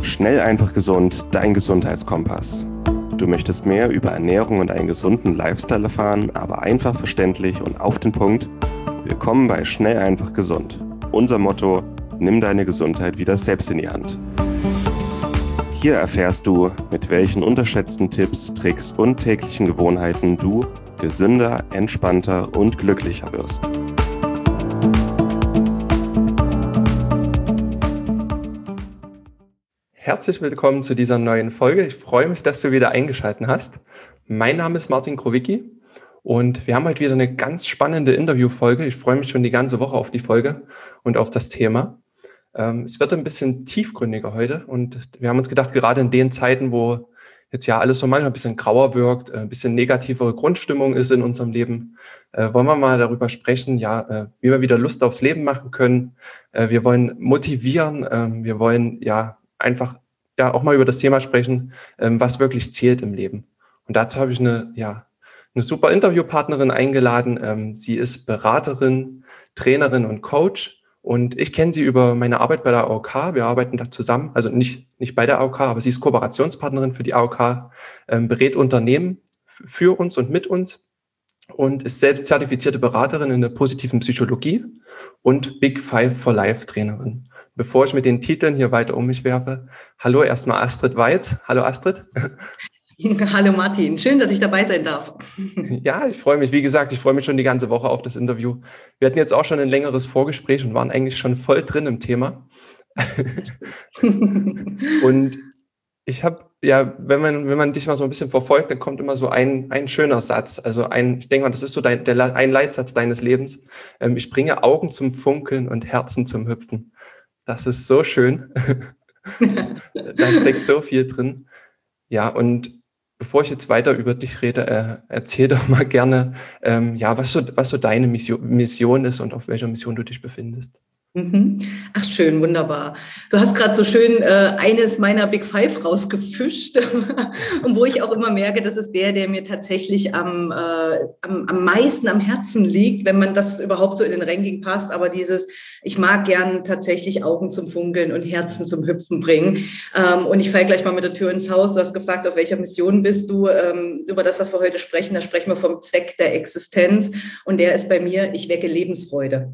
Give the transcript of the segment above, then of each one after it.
Schnell, einfach, gesund, dein Gesundheitskompass. Du möchtest mehr über Ernährung und einen gesunden Lifestyle erfahren, aber einfach verständlich und auf den Punkt? Willkommen bei Schnell, einfach, gesund. Unser Motto: Nimm deine Gesundheit wieder selbst in die Hand. Hier erfährst du, mit welchen unterschätzten Tipps, Tricks und täglichen Gewohnheiten du gesünder, entspannter und glücklicher wirst. Herzlich willkommen zu dieser neuen Folge. Ich freue mich, dass du wieder eingeschaltet hast. Mein Name ist Martin Krowicki und wir haben heute wieder eine ganz spannende Interviewfolge. Ich freue mich schon die ganze Woche auf die Folge und auf das Thema. Es wird ein bisschen tiefgründiger heute und wir haben uns gedacht, gerade in den Zeiten, wo jetzt ja alles so manchmal ein bisschen grauer wirkt, ein bisschen negativere Grundstimmung ist in unserem Leben, wollen wir mal darüber sprechen, wie wir wieder Lust aufs Leben machen können. Wir wollen motivieren, wir wollen einfach auch mal über das Thema sprechen, was wirklich zählt im Leben. Und dazu habe ich eine super Interviewpartnerin eingeladen. Sie ist Beraterin, Trainerin und Coach. Und ich kenne sie über meine Arbeit bei der AOK. Wir arbeiten da zusammen, also nicht bei der AOK, aber sie ist Kooperationspartnerin für die AOK, berät Unternehmen für uns und mit uns und ist selbst zertifizierte Beraterin in der positiven Psychologie und Big Five for Life Trainerin. Bevor ich mit den Titeln hier weiter um mich werfe, hallo erstmal Astrid Weitz. Hallo Astrid. Hallo Martin, schön, dass ich dabei sein darf. Ja, ich freue mich. Wie gesagt, ich freue mich schon die ganze Woche auf das Interview. Wir hatten jetzt auch schon ein längeres Vorgespräch und waren eigentlich schon voll drin im Thema. Und ich habe, wenn man dich mal so ein bisschen verfolgt, dann kommt immer so ein schöner Satz. Also ich denke mal, das ist so ein Leitsatz deines Lebens. Ich bringe Augen zum Funkeln und Herzen zum Hüpfen. Das ist so schön. Da steckt so viel drin. Ja, und bevor ich jetzt weiter über dich rede, erzähl doch mal gerne, was so deine Mission ist und auf welcher Mission du dich befindest. Ach schön, wunderbar. Du hast gerade so schön eines meiner Big Five rausgefischt und wo ich auch immer merke, das ist der mir tatsächlich am meisten am Herzen liegt, wenn man das überhaupt so in den Ranking passt. Aber ich mag gern tatsächlich Augen zum Funkeln und Herzen zum Hüpfen bringen. Und ich falle gleich mal mit der Tür ins Haus. Du hast gefragt, auf welcher Mission bist du? Über das, was wir heute sprechen, da sprechen wir vom Zweck der Existenz. Und der ist bei mir: Ich wecke Lebensfreude.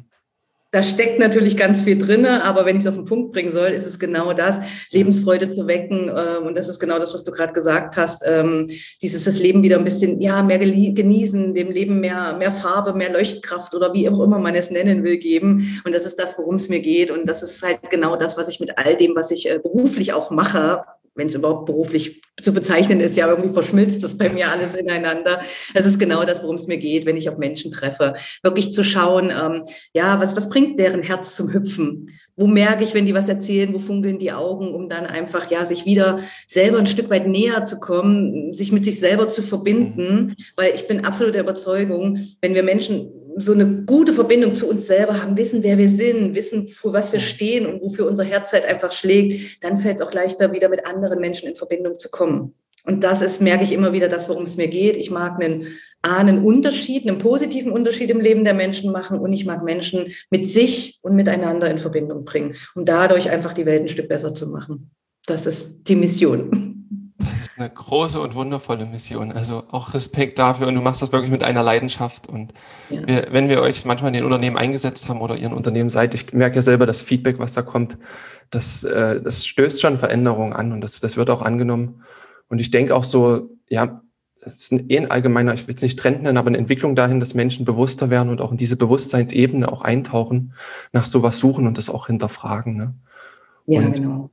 Da steckt natürlich ganz viel drin, aber wenn ich es auf den Punkt bringen soll, ist es genau das, Lebensfreude zu wecken. Und das ist genau das, was du gerade gesagt hast. Das Leben wieder ein bisschen mehr genießen, dem Leben mehr Farbe, mehr Leuchtkraft oder wie auch immer man es nennen will, geben. Und das ist das, worum es mir geht. Und das ist halt genau das, was ich mit all dem, was ich beruflich auch mache, wenn es überhaupt beruflich zu bezeichnen ist, irgendwie verschmilzt das bei mir alles ineinander. Das ist genau das, worum es mir geht, wenn ich auf Menschen treffe. Wirklich zu schauen, was bringt deren Herz zum Hüpfen? Wo merke ich, wenn die was erzählen, wo funkeln die Augen, um dann einfach, sich wieder selber ein Stück weit näher zu kommen, sich mit sich selber zu verbinden. Weil ich bin absolut der Überzeugung, wenn wir Menschen so eine gute Verbindung zu uns selber haben, wissen, wer wir sind, wissen, für was wir stehen und wofür unser Herz halt einfach schlägt, dann fällt es auch leichter, wieder mit anderen Menschen in Verbindung zu kommen. Und das ist, merke ich immer wieder, das, worum es mir geht. Ich mag einen Unterschied, einen positiven Unterschied im Leben der Menschen machen, und ich mag Menschen mit sich und miteinander in Verbindung bringen, um dadurch einfach die Welt ein Stück besser zu machen. Das ist die Mission. Das ist eine große und wundervolle Mission. Also auch Respekt dafür, und du machst das wirklich mit einer Leidenschaft. Und wenn wir euch manchmal in den Unternehmen eingesetzt haben oder ihr ein Unternehmen seid, ich merke ja selber das Feedback, was da kommt, das stößt schon Veränderungen an, und das wird auch angenommen. Und ich denke auch so, das ist ein allgemeiner, ich will es nicht Trend nennen, aber eine Entwicklung dahin, dass Menschen bewusster werden und auch in diese Bewusstseinsebene auch eintauchen, nach sowas suchen und das auch hinterfragen. Ne? Ja, und genau.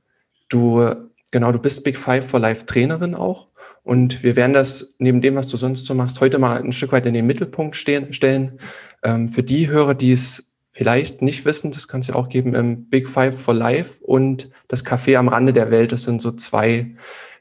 Du bist Big Five for Life Trainerin auch, und wir werden das neben dem, was du sonst so machst, heute mal ein Stück weit in den Mittelpunkt stellen. Für die Hörer, die es vielleicht nicht wissen, das kann es ja auch geben, Big Five for Life und das Café am Rande der Welt, das sind so zwei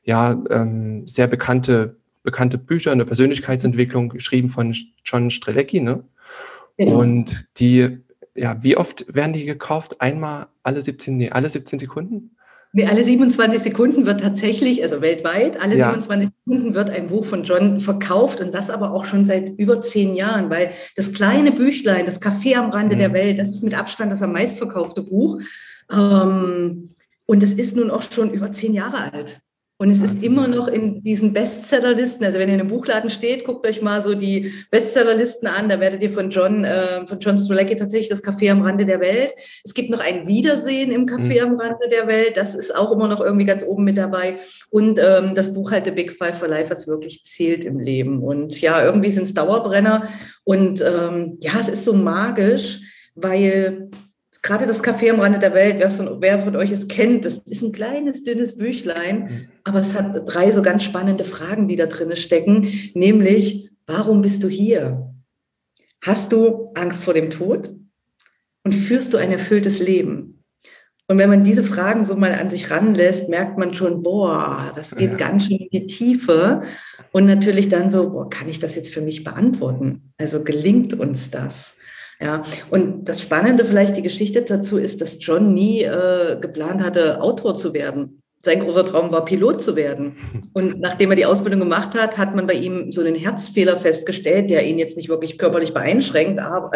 sehr bekannte Bücher in der Persönlichkeitsentwicklung, geschrieben von John Strelecki, ne? Genau. Und die, wie oft werden die gekauft? Einmal alle 17 Sekunden? Nee, alle 27 Sekunden wird tatsächlich, also weltweit, alle 27 Sekunden wird ein Buch von John verkauft, und das aber auch schon seit über 10 Jahren, weil das kleine Büchlein, das Café am Rande der Welt, das ist mit Abstand das am meistverkaufte Buch. Und es ist nun auch schon über 10 Jahre alt. Und es ist immer noch in diesen Bestsellerlisten. Also wenn ihr in einem Buchladen steht, guckt euch mal so die Bestsellerlisten an. Da werdet ihr von John Strzelecki tatsächlich das Café am Rande der Welt. Es gibt noch ein Wiedersehen im Café am Rande der Welt. Das ist auch immer noch irgendwie ganz oben mit dabei. Und das Buch halt The Big Five for Life, was wirklich zählt im Leben. Und ja, irgendwie sind es Dauerbrenner. Und ja, es ist so magisch, weil gerade das Café am Rande der Welt, wer von euch es kennt, das ist ein kleines, dünnes Büchlein, aber es hat 3 so ganz spannende Fragen, die da drin stecken, nämlich, warum bist du hier? Hast du Angst vor dem Tod? Und führst du ein erfülltes Leben? Und wenn man diese Fragen so mal an sich ranlässt, merkt man schon, boah, das geht ganz schön in die Tiefe. Und natürlich dann so, boah, kann ich das jetzt für mich beantworten? Also gelingt uns das? Ja, und das Spannende vielleicht, die Geschichte dazu ist, dass John nie geplant hatte, Autor zu werden. Sein großer Traum war, Pilot zu werden. Und nachdem er die Ausbildung gemacht hat, hat man bei ihm so einen Herzfehler festgestellt, der ihn jetzt nicht wirklich körperlich einschränkt,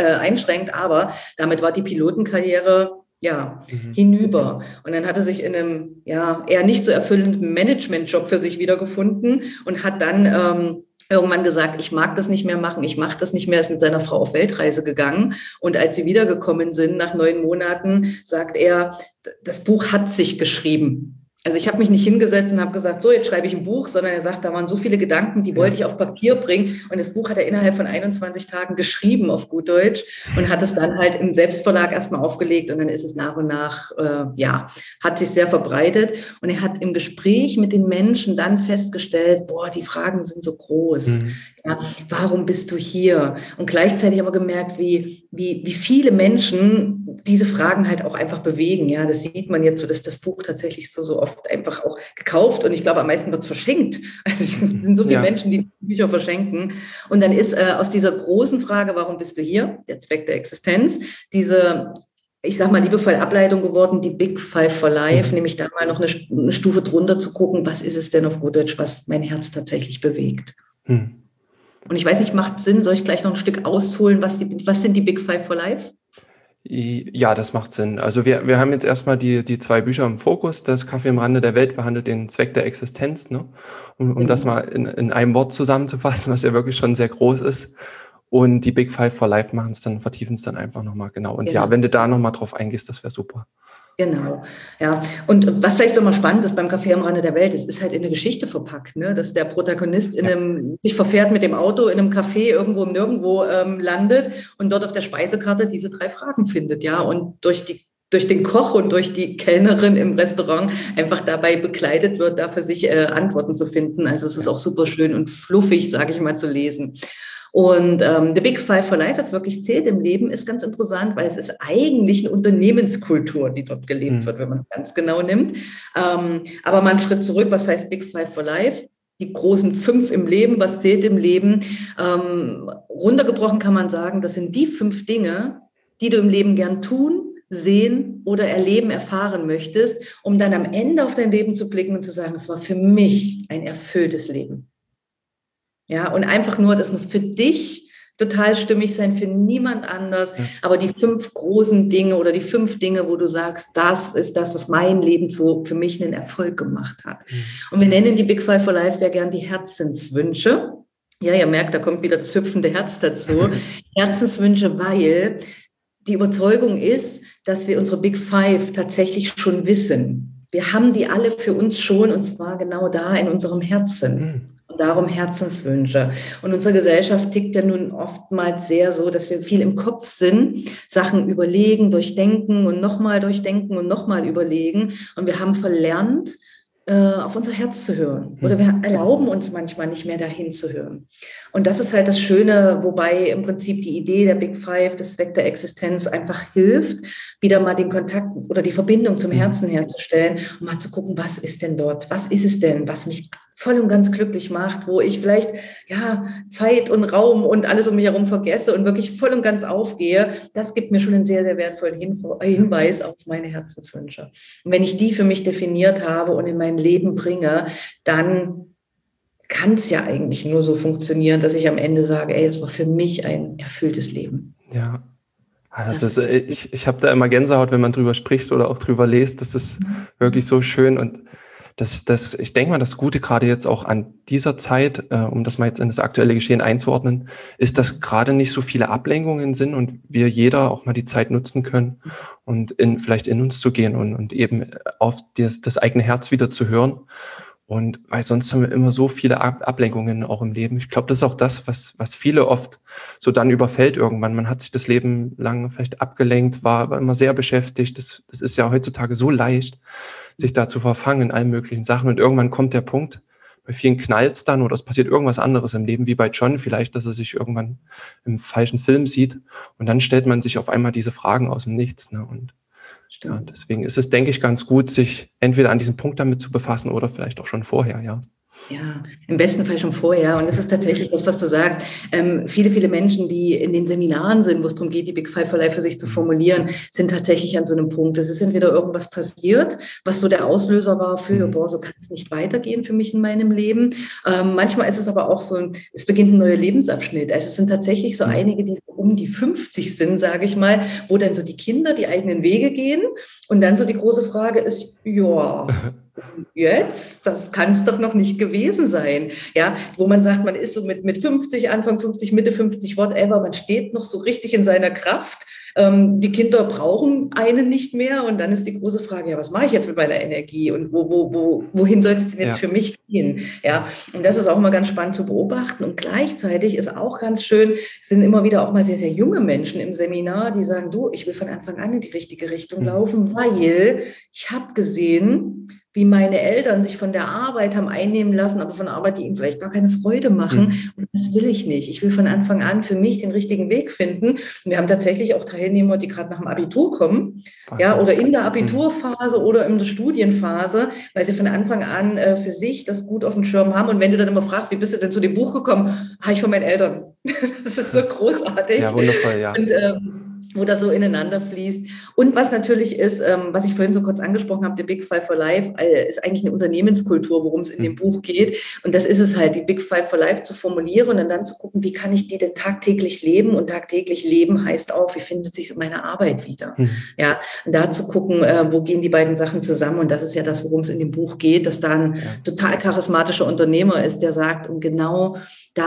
aber damit war die Pilotenkarriere hinüber. Und dann hat er sich in einem eher nicht so erfüllenden Managementjob für sich wiedergefunden und hat dann irgendwann gesagt, ich mag das nicht mehr machen, ich mache das nicht mehr, ist mit seiner Frau auf Weltreise gegangen. Und als sie wiedergekommen sind, nach 9 Monaten, sagt er, das Buch hat sich geschrieben. Also ich habe mich nicht hingesetzt und habe gesagt, so, jetzt schreibe ich ein Buch, sondern er sagt, da waren so viele Gedanken, die wollte ich auf Papier bringen. Und das Buch hat er innerhalb von 21 Tagen geschrieben, auf gut Deutsch, und hat es dann halt im Selbstverlag erstmal aufgelegt. Und dann ist es nach und nach, hat sich sehr verbreitet. Und er hat im Gespräch mit den Menschen dann festgestellt, boah, die Fragen sind so groß. Ja, warum bist du hier? Und gleichzeitig aber gemerkt, wie viele Menschen diese Fragen halt auch einfach bewegen. Ja, das sieht man jetzt so, dass das Buch tatsächlich so oft einfach auch gekauft, und ich glaube, am meisten wird es verschenkt. Also es sind so viele Menschen, die Bücher verschenken. Und dann ist aus dieser großen Frage, warum bist du hier? Der Zweck der Existenz, diese, ich sag mal, liebevoll Ableitung geworden, die Big Five for Life, nämlich da mal noch eine Stufe drunter zu gucken, was ist es denn auf gut Deutsch, was mein Herz tatsächlich bewegt. Und ich weiß nicht, macht Sinn, soll ich gleich noch ein Stück ausholen, was sind die Big Five for Life? Ja, das macht Sinn. Also wir haben jetzt erstmal die 2 Bücher im Fokus. Das Café am Rande der Welt behandelt den Zweck der Existenz, ne? Um das mal in einem Wort zusammenzufassen, was ja wirklich schon sehr groß ist. Und die Big Five for Life vertiefen es dann einfach nochmal, genau. Und ja, wenn du da nochmal drauf eingehst, das wäre super. Genau, ja. Und was vielleicht nochmal spannend ist beim Café am Rande der Welt, es ist halt in eine Geschichte verpackt, ne? Dass der Protagonist sich verfährt mit dem Auto in einem Café irgendwo im Nirgendwo landet und dort auf der Speisekarte diese 3 Fragen findet, ja. Und durch den Koch und durch die Kellnerin im Restaurant einfach dabei begleitet wird, da für sich Antworten zu finden. Also es ist auch super schön und fluffig, sage ich mal, zu lesen. Und The Big Five for Life, was wirklich zählt im Leben, ist ganz interessant, weil es ist eigentlich eine Unternehmenskultur, die dort gelebt wird, wenn man es ganz genau nimmt. Aber mal einen Schritt zurück, was heißt Big Five for Life? Die großen 5 im Leben, was zählt im Leben? Runtergebrochen kann man sagen, das sind die 5 Dinge, die du im Leben gern tun, sehen oder erleben, erfahren möchtest, um dann am Ende auf dein Leben zu blicken und zu sagen, es war für mich ein erfülltes Leben. Ja, und einfach nur, das muss für dich total stimmig sein, für niemand anders. Aber die 5 großen Dinge oder die 5 Dinge, wo du sagst, das ist das, was mein Leben so für mich einen Erfolg gemacht hat. Und wir nennen die Big Five for Life sehr gern die Herzenswünsche. Ja, ihr merkt, da kommt wieder das hüpfende Herz dazu. Herzenswünsche, weil die Überzeugung ist, dass wir unsere Big Five tatsächlich schon wissen. Wir haben die alle für uns schon, und zwar genau da in unserem Herzen. Und darum Herzenswünsche. Und unsere Gesellschaft tickt ja nun oftmals sehr so, dass wir viel im Kopf sind, Sachen überlegen, durchdenken und nochmal durchdenken und nochmal überlegen. Und wir haben verlernt, auf unser Herz zu hören. Oder wir erlauben uns manchmal nicht mehr dahin zu hören. Und das ist halt das Schöne, wobei im Prinzip die Idee der Big Five, des Zweck der Existenz, einfach hilft, wieder mal den Kontakt oder die Verbindung zum Herzen herzustellen und mal zu gucken, was ist denn dort? Was ist es denn, was mich voll und ganz glücklich macht, wo ich vielleicht Zeit und Raum und alles um mich herum vergesse und wirklich voll und ganz aufgehe. Das gibt mir schon einen sehr, sehr wertvollen Hinweis auf meine Herzenswünsche. Und wenn ich die für mich definiert habe und in mein Leben bringe, dann kann es ja eigentlich nur so funktionieren, dass ich am Ende sage, ey, es war für mich ein erfülltes Leben. Ja. Das ist, ich habe da immer Gänsehaut, wenn man drüber spricht oder auch drüber liest. Das ist wirklich so schön. Und ich denke mal, das Gute gerade jetzt auch an dieser Zeit, um das mal jetzt in das aktuelle Geschehen einzuordnen, ist, dass gerade nicht so viele Ablenkungen sind und wir jeder auch mal die Zeit nutzen können und vielleicht in uns zu gehen und eben auf das eigene Herz wieder zu hören. Und weil sonst haben wir immer so viele Ablenkungen auch im Leben. Ich glaube, das ist auch das, was viele oft so dann überfällt irgendwann. Man hat sich das Leben lang vielleicht abgelenkt, war immer sehr beschäftigt. Das ist ja heutzutage so leicht, sich da zu verfangen in allen möglichen Sachen. Und irgendwann kommt der Punkt, bei vielen knallt's dann oder es passiert irgendwas anderes im Leben, wie bei John vielleicht, dass er sich irgendwann im falschen Film sieht. Und dann stellt man sich auf einmal diese Fragen aus dem Nichts. Ne? Und ja, deswegen ist es, denke ich, ganz gut, sich entweder an diesem Punkt damit zu befassen oder vielleicht auch schon vorher, ja. Ja, im besten Fall schon vorher. Und es ist tatsächlich das, was du sagst. Viele Menschen, die in den Seminaren sind, wo es darum geht, die Big Five for Life für sich zu formulieren, sind tatsächlich an so einem Punkt. Es ist entweder irgendwas passiert, was so der Auslöser war für, so kann es nicht weitergehen für mich in meinem Leben. Manchmal ist es aber auch so, es beginnt ein neuer Lebensabschnitt. Also es sind tatsächlich so einige, die so um die 50 sind, sage ich mal, wo dann so die Kinder die eigenen Wege gehen. Und dann so die große Frage ist, ja, jetzt, das kann es doch noch nicht gewesen sein, ja, wo man sagt, man ist so mit 50, Anfang 50, Mitte 50, whatever, man steht noch so richtig in seiner Kraft, die Kinder brauchen einen nicht mehr und dann ist die große Frage, ja, was mache ich jetzt mit meiner Energie und wohin soll es denn jetzt für mich gehen, ja, und das ist auch mal ganz spannend zu beobachten und gleichzeitig ist auch ganz schön, sind immer wieder auch mal sehr, sehr junge Menschen im Seminar, die sagen, du, ich will von Anfang an in die richtige Richtung laufen, weil ich habe gesehen, wie meine Eltern sich von der Arbeit haben einnehmen lassen, aber von Arbeit, die ihnen vielleicht gar keine Freude machen. Und das will ich nicht. Ich will von Anfang an für mich den richtigen Weg finden. Und wir haben tatsächlich auch Teilnehmer, die gerade nach dem Abitur kommen, ja, oder in der Abiturphase oder in der Studienphase, weil sie von Anfang an für sich das gut auf dem Schirm haben. Und wenn du dann immer fragst, wie bist du denn zu dem Buch gekommen? Habe ich von meinen Eltern. Das ist so großartig. Ja, wundervoll, ja. Und, wo das so ineinander fließt. Und was natürlich ist, was ich vorhin so kurz angesprochen habe, der Big Five for Life, ist eigentlich eine Unternehmenskultur, worum es in dem Buch geht. Und das ist es halt, die Big Five for Life zu formulieren und dann zu gucken, wie kann ich die denn tagtäglich leben? Und tagtäglich leben heißt auch, wie findet sich meine Arbeit wieder? Ja, und da zu gucken, wo gehen die beiden Sachen zusammen? Und das ist ja das, worum es in dem Buch geht, dass da ein total charismatischer Unternehmer ist, der sagt, und genau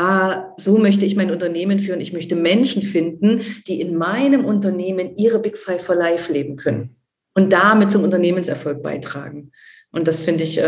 so möchte ich mein Unternehmen führen. Ich möchte Menschen finden, die in meinem Unternehmen ihre Big Five for Life leben können und damit zum Unternehmenserfolg beitragen. Und das finde ich,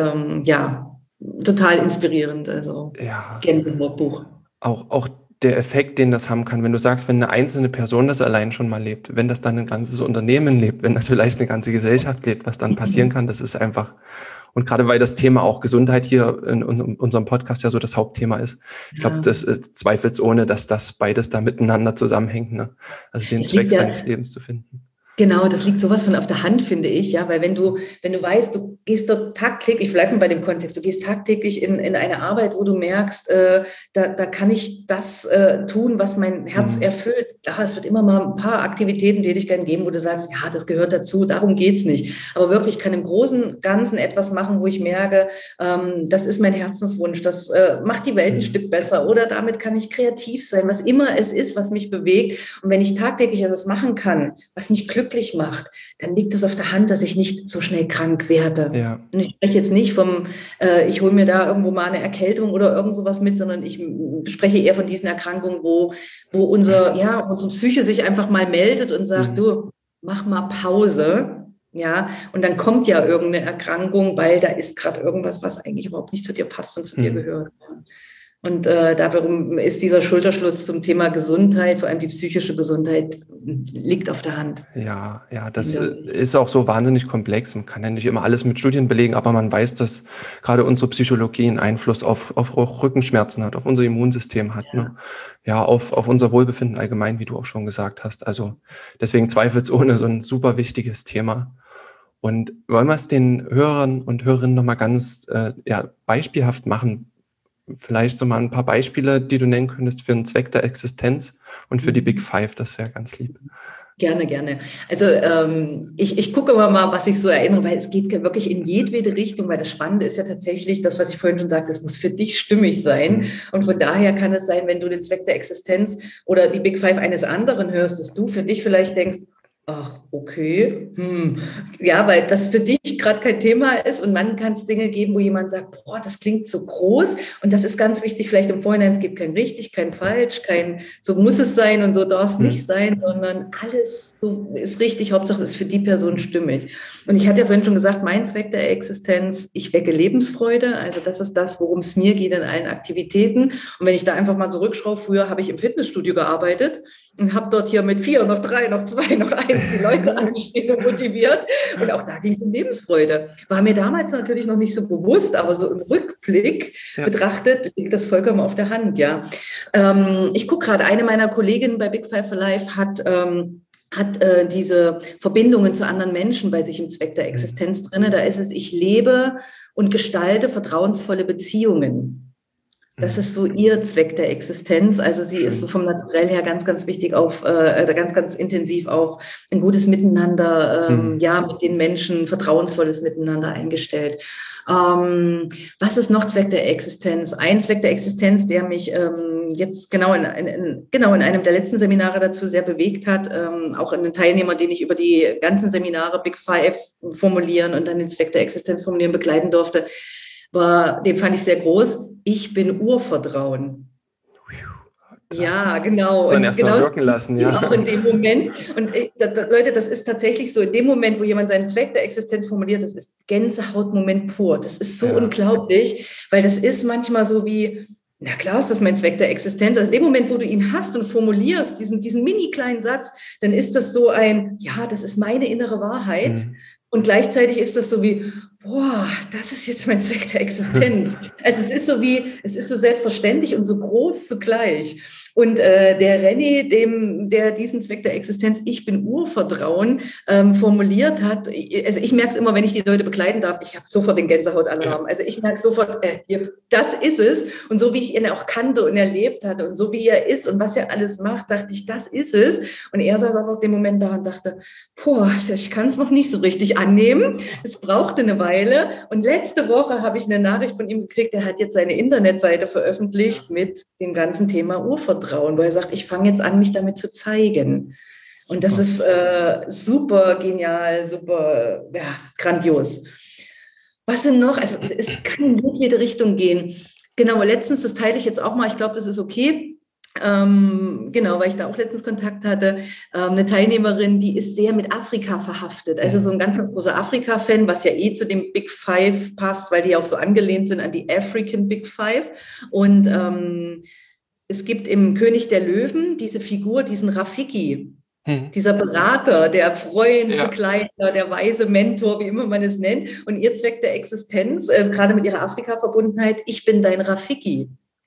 total inspirierend. Also Gänsehautbuch. Auch der Effekt, den das haben kann, wenn du sagst, wenn eine einzelne Person das allein schon mal lebt, wenn das dann ein ganzes Unternehmen lebt, wenn das vielleicht eine ganze Gesellschaft lebt, was dann passieren kann, das ist einfach. Und gerade weil das Thema auch Gesundheit hier in unserem Podcast ja so das Hauptthema ist, ich glaube, das ist zweifelsohne, dass das beides da miteinander zusammenhängt, ne? Also den Zweck seines Lebens zu finden. Genau, das liegt sowas von auf der Hand, finde ich, ja, weil wenn du weißt, du gehst dort tagtäglich, ich bleibe mal bei dem Kontext, du gehst tagtäglich in eine Arbeit, wo du merkst, da kann ich das tun, was mein Herz erfüllt. Ja, es wird immer mal ein paar Aktivitäten, Tätigkeiten geben, wo du sagst, ja, das gehört dazu, darum geht's nicht. Aber wirklich, ich kann im Großen und Ganzen etwas machen, wo ich merke, das ist mein Herzenswunsch, das macht die Welt ein Stück besser oder damit kann ich kreativ sein, was immer es ist, was mich bewegt. Und wenn ich tagtäglich etwas machen kann, was mich glücklich macht, dann liegt es auf der Hand, dass ich nicht so schnell krank werde. Ja. Und ich spreche jetzt nicht ich hole mir da irgendwo mal eine Erkältung oder irgend sowas mit, sondern ich spreche eher von diesen Erkrankungen, wo unsere Psyche sich einfach mal meldet und sagt, du, mach mal Pause. Ja, und dann kommt ja irgendeine Erkrankung, weil da ist gerade irgendwas, was eigentlich überhaupt nicht zu dir passt und zu dir gehört. Und darum ist dieser Schulterschluss zum Thema Gesundheit, vor allem die psychische Gesundheit, liegt auf der Hand. Ja, das ist auch so wahnsinnig komplex. Man kann ja nicht immer alles mit Studien belegen, aber man weiß, dass gerade unsere Psychologie einen Einfluss auf Rückenschmerzen hat, auf unser Immunsystem hat, ne? Ja, auf unser Wohlbefinden allgemein, wie du auch schon gesagt hast. Also deswegen zweifelsohne so ein super wichtiges Thema. Und wollen wir es den Hörern und Hörerinnen nochmal ganz beispielhaft machen? Vielleicht nochmal ein paar Beispiele, die du nennen könntest für den Zweck der Existenz und für die Big Five, das wäre ganz lieb. Gerne, gerne. Also ich gucke immer mal, was ich so erinnere, weil es geht wirklich in jedwede Richtung, weil das Spannende ist ja tatsächlich das, was ich vorhin schon sagte, es muss für dich stimmig sein. Und von daher kann es sein, wenn du den Zweck der Existenz oder die Big Five eines anderen hörst, dass du für dich vielleicht denkst, ach, okay, ja, weil das für dich gerade kein Thema ist und dann kann es Dinge geben, wo jemand sagt, boah, das klingt so groß und das ist ganz wichtig, vielleicht im Vorhinein, es gibt kein richtig, kein falsch, kein so muss es sein und so darf es nicht sein, sondern alles so ist richtig, Hauptsache es ist für die Person stimmig. Und ich hatte ja vorhin schon gesagt, mein Zweck der Existenz, ich wecke Lebensfreude, also das ist das, worum es mir geht in allen Aktivitäten. Und wenn ich da einfach mal zurückschaue, früher habe ich im Fitnessstudio gearbeitet und habe dort hier mit 4, noch 3, noch 2, noch 1 die Leute angeschrieben und motiviert. Und auch da ging es um Lebensfreude. War mir damals natürlich noch nicht so bewusst, aber so im Rückblick betrachtet liegt das vollkommen auf der Hand. Ja, ich gucke gerade, eine meiner Kolleginnen bei Big Five for Life hat diese Verbindungen zu anderen Menschen bei sich im Zweck der Existenz drin. Da ist es, ich lebe und gestalte vertrauensvolle Beziehungen. Das ist so ihr Zweck der Existenz. Also sie ist so vom Naturell her ganz, ganz wichtig auf, ganz, ganz intensiv auf ein gutes Miteinander, mit den Menschen, vertrauensvolles Miteinander eingestellt. Was ist noch Zweck der Existenz? Ein Zweck der Existenz, der mich jetzt genau in einem der letzten Seminare dazu sehr bewegt hat, auch einen Teilnehmer, den ich über die ganzen Seminare Big Five formulieren und dann den Zweck der Existenz formulieren begleiten durfte, den fand ich sehr groß. Ich bin Urvertrauen. Krass. Ja, genau. So erst mal wirken lassen, ja. Auch in dem Moment. Und Leute, das ist tatsächlich so, in dem Moment, wo jemand seinen Zweck der Existenz formuliert, das ist Gänsehautmoment pur. Das ist so unglaublich, weil das ist manchmal so wie, na klar ist das mein Zweck der Existenz. Also in dem Moment, wo du ihn hast und formulierst, diesen mini kleinen Satz, dann ist das so ein, ja, das ist meine innere Wahrheit. Und gleichzeitig ist das so wie, boah, das ist jetzt mein Zweck der Existenz. Also es ist so selbstverständlich und so groß zugleich. Und der René, der diesen Zweck der Existenz, ich bin Urvertrauen, formuliert hat, also ich merke es immer, wenn ich die Leute begleiten darf, ich habe sofort den Gänsehautalarm. Also ich merke sofort, das ist es. Und so wie ich ihn auch kannte und erlebt hatte und so wie er ist und was er alles macht, dachte ich, das ist es. Und er saß aber auch den Moment da und dachte, boah, ich kann es noch nicht so richtig annehmen. Es brauchte eine Weile. Und letzte Woche habe ich eine Nachricht von ihm gekriegt, er hat jetzt seine Internetseite veröffentlicht mit dem ganzen Thema Urvertrauen, wo er sagt, ich fange jetzt an, mich damit zu zeigen. Und das ist super genial, super grandios. Was sind noch? Also es kann in jede Richtung gehen. Genau, letztens, das teile ich jetzt auch mal, ich glaube, das ist okay. Weil ich da auch letztens Kontakt hatte, eine Teilnehmerin, die ist sehr mit Afrika verhaftet, also so ein ganz, ganz großer Afrika-Fan, was ja zu dem Big Five passt, weil die auch so angelehnt sind an die African Big Five und es gibt im König der Löwen diese Figur, diesen Rafiki, dieser Berater, der Freund, Begleiter, der weise Mentor, wie immer man es nennt, und ihr Zweck der Existenz, gerade mit ihrer Afrika-Verbundenheit, ich bin dein Rafiki.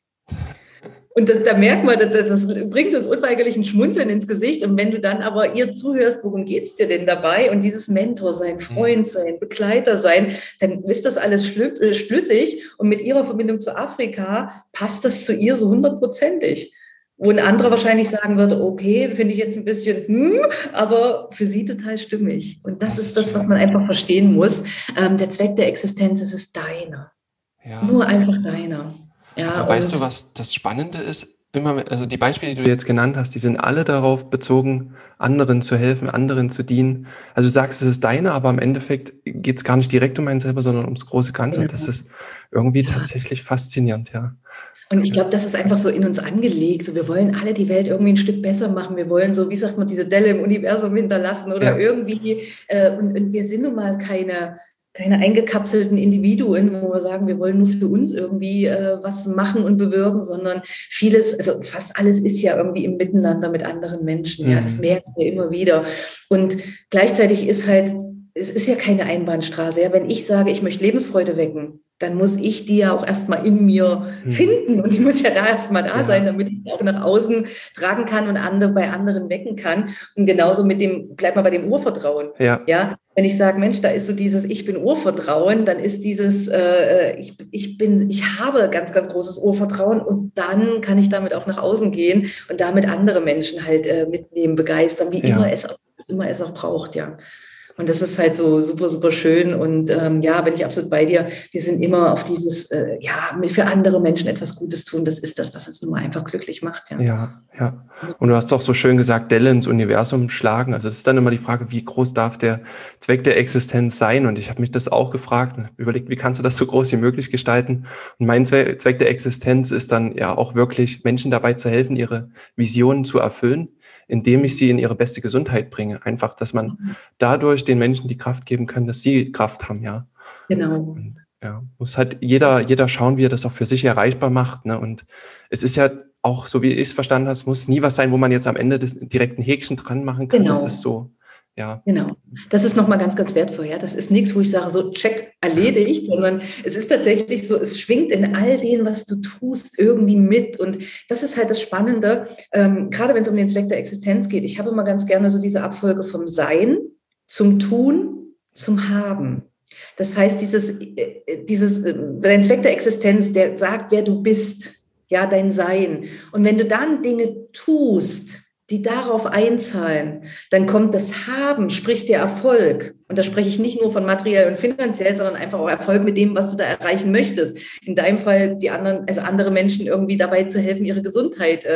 Und da merkt man, das bringt uns unweigerlich ein Schmunzeln ins Gesicht. Und wenn du dann aber ihr zuhörst, worum geht es dir denn dabei? Und dieses Mentor sein, Freund sein, Begleiter sein, dann ist das alles schlüssig. Und mit ihrer Verbindung zu Afrika passt das zu ihr so 100%ig. Wo ein anderer wahrscheinlich sagen würde, okay, finde ich jetzt ein bisschen, aber für sie total stimmig. Und das ist das, was man einfach verstehen muss. Der Zweck der Existenz, es ist deiner. Ja. Nur einfach deiner. Ja, aber weißt du, was das Spannende ist? Also die Beispiele, die du jetzt genannt hast, die sind alle darauf bezogen, anderen zu helfen, anderen zu dienen. Also du sagst, es ist deine, aber im Endeffekt geht es gar nicht direkt um einen selber, sondern ums große Ganze. Ja. Das ist irgendwie tatsächlich faszinierend, ja. Und ich glaube, das ist einfach so in uns angelegt. So, wir wollen alle die Welt irgendwie ein Stück besser machen. Wir wollen so, wie sagt man, diese Delle im Universum hinterlassen oder irgendwie. Und wir sind nun mal keine eingekapselten Individuen, wo wir sagen, wir wollen nur für uns irgendwie was machen und bewirken, sondern vieles, also fast alles ist ja irgendwie im Miteinander mit anderen Menschen. Ja, das merken wir immer wieder. Und gleichzeitig ist es ist ja keine Einbahnstraße. Ja, wenn ich sage, ich möchte Lebensfreude wecken, dann muss ich die ja auch erstmal in mir finden und die muss ja da erstmal da sein, damit ich sie auch nach außen tragen kann und bei anderen wecken kann. Und genauso bleib mal bei dem Urvertrauen. Ja, wenn ich sage, Mensch, da ist so dieses Ich bin Urvertrauen, dann ist dieses ich habe ganz, ganz großes Urvertrauen und dann kann ich damit auch nach außen gehen und damit andere Menschen halt mitnehmen, begeistern, wie immer es auch es immer es auch braucht, ja. Und das ist halt so super, super schön. Und ja, bin ich absolut bei dir. Wir sind immer auf dieses, für andere Menschen etwas Gutes tun. Das ist das, was uns nun mal einfach glücklich macht. Ja. Ja, ja. Und du hast doch so schön gesagt, Delle ins Universum schlagen. Also das ist dann immer die Frage, wie groß darf der Zweck der Existenz sein? Und ich habe mich das auch gefragt und habe überlegt, wie kannst du das so groß wie möglich gestalten? Und mein Zweck der Existenz ist dann ja auch wirklich, Menschen dabei zu helfen, ihre Visionen zu erfüllen, indem ich sie in ihre beste Gesundheit bringe. Einfach, dass man dadurch den Menschen die Kraft geben kann, dass sie Kraft haben, ja. Genau. Und, ja, muss halt jeder schauen, wie er das auch für sich erreichbar macht, ne? Und es ist ja auch, so wie ich es verstanden habe, es muss nie was sein, wo man jetzt am Ende des direkten Häkchen dran machen kann. Genau. Das ist so, ja. Genau. Das ist nochmal ganz, ganz wertvoll. Ja? Das ist nichts, wo ich sage, so check, erledigt, sondern es ist tatsächlich so, es schwingt in all dem, was du tust, irgendwie mit. Und das ist halt das Spannende, gerade wenn es um den Zweck der Existenz geht. Ich habe immer ganz gerne so diese Abfolge vom Sein zum Tun zum Haben. Das heißt, dein Zweck der Existenz, der sagt, wer du bist, ja, dein Sein. Und wenn du dann Dinge tust, die darauf einzahlen, dann kommt das Haben, sprich der Erfolg. Und da spreche ich nicht nur von materiell und finanziell, sondern einfach auch Erfolg mit dem, was du da erreichen möchtest. In deinem Fall andere Menschen irgendwie dabei zu helfen, ihre Gesundheit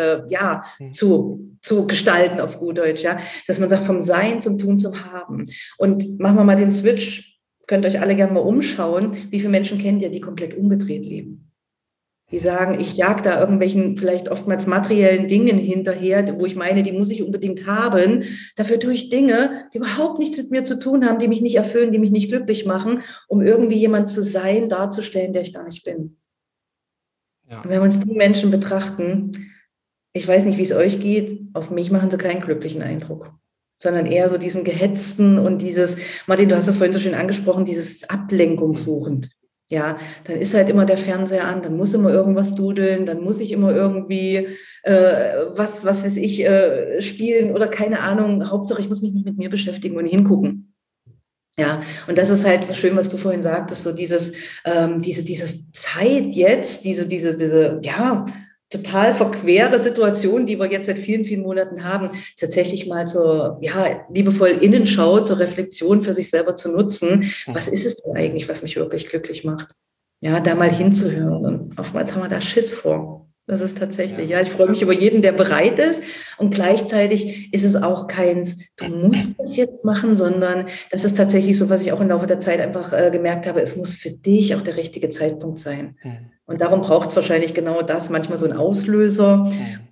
zu gestalten auf gut Deutsch. Ja? Dass man sagt, vom Sein zum Tun zum Haben. Und machen wir mal den Switch, könnt euch alle gerne mal umschauen, wie viele Menschen kennt ihr, die komplett umgedreht leben. Die sagen, ich jag da irgendwelchen vielleicht oftmals materiellen Dingen hinterher, wo ich meine, die muss ich unbedingt haben. Dafür tue ich Dinge, die überhaupt nichts mit mir zu tun haben, die mich nicht erfüllen, die mich nicht glücklich machen, um irgendwie jemand zu sein, darzustellen, der ich gar nicht bin. Ja. Und wenn wir uns die Menschen betrachten, ich weiß nicht, wie es euch geht, auf mich machen sie keinen glücklichen Eindruck, sondern eher so diesen gehetzten und dieses, Martin, du hast das vorhin so schön angesprochen, dieses Ablenkungssuchend. Ja, dann ist halt immer der Fernseher an, dann muss immer irgendwas dudeln, dann muss ich immer irgendwie was weiß ich, spielen oder keine Ahnung. Hauptsache, ich muss mich nicht mit mir beschäftigen und hingucken. Ja, und das ist halt so schön, was du vorhin sagtest, so diese Zeit jetzt, diese total verquere Situation, die wir jetzt seit vielen, vielen Monaten haben, tatsächlich mal zur, liebevoll Innenschau, zur Reflexion für sich selber zu nutzen. Was ist es denn eigentlich, was mich wirklich glücklich macht? Ja, da mal hinzuhören. Und oftmals haben wir da Schiss vor. Das ist tatsächlich, ich freue mich über jeden, der bereit ist. Und gleichzeitig ist es auch keins, du musst das jetzt machen, sondern das ist tatsächlich so, was ich auch im Laufe der Zeit einfach gemerkt habe, es muss für dich auch der richtige Zeitpunkt sein. Und darum braucht es wahrscheinlich genau das, manchmal so ein Auslöser.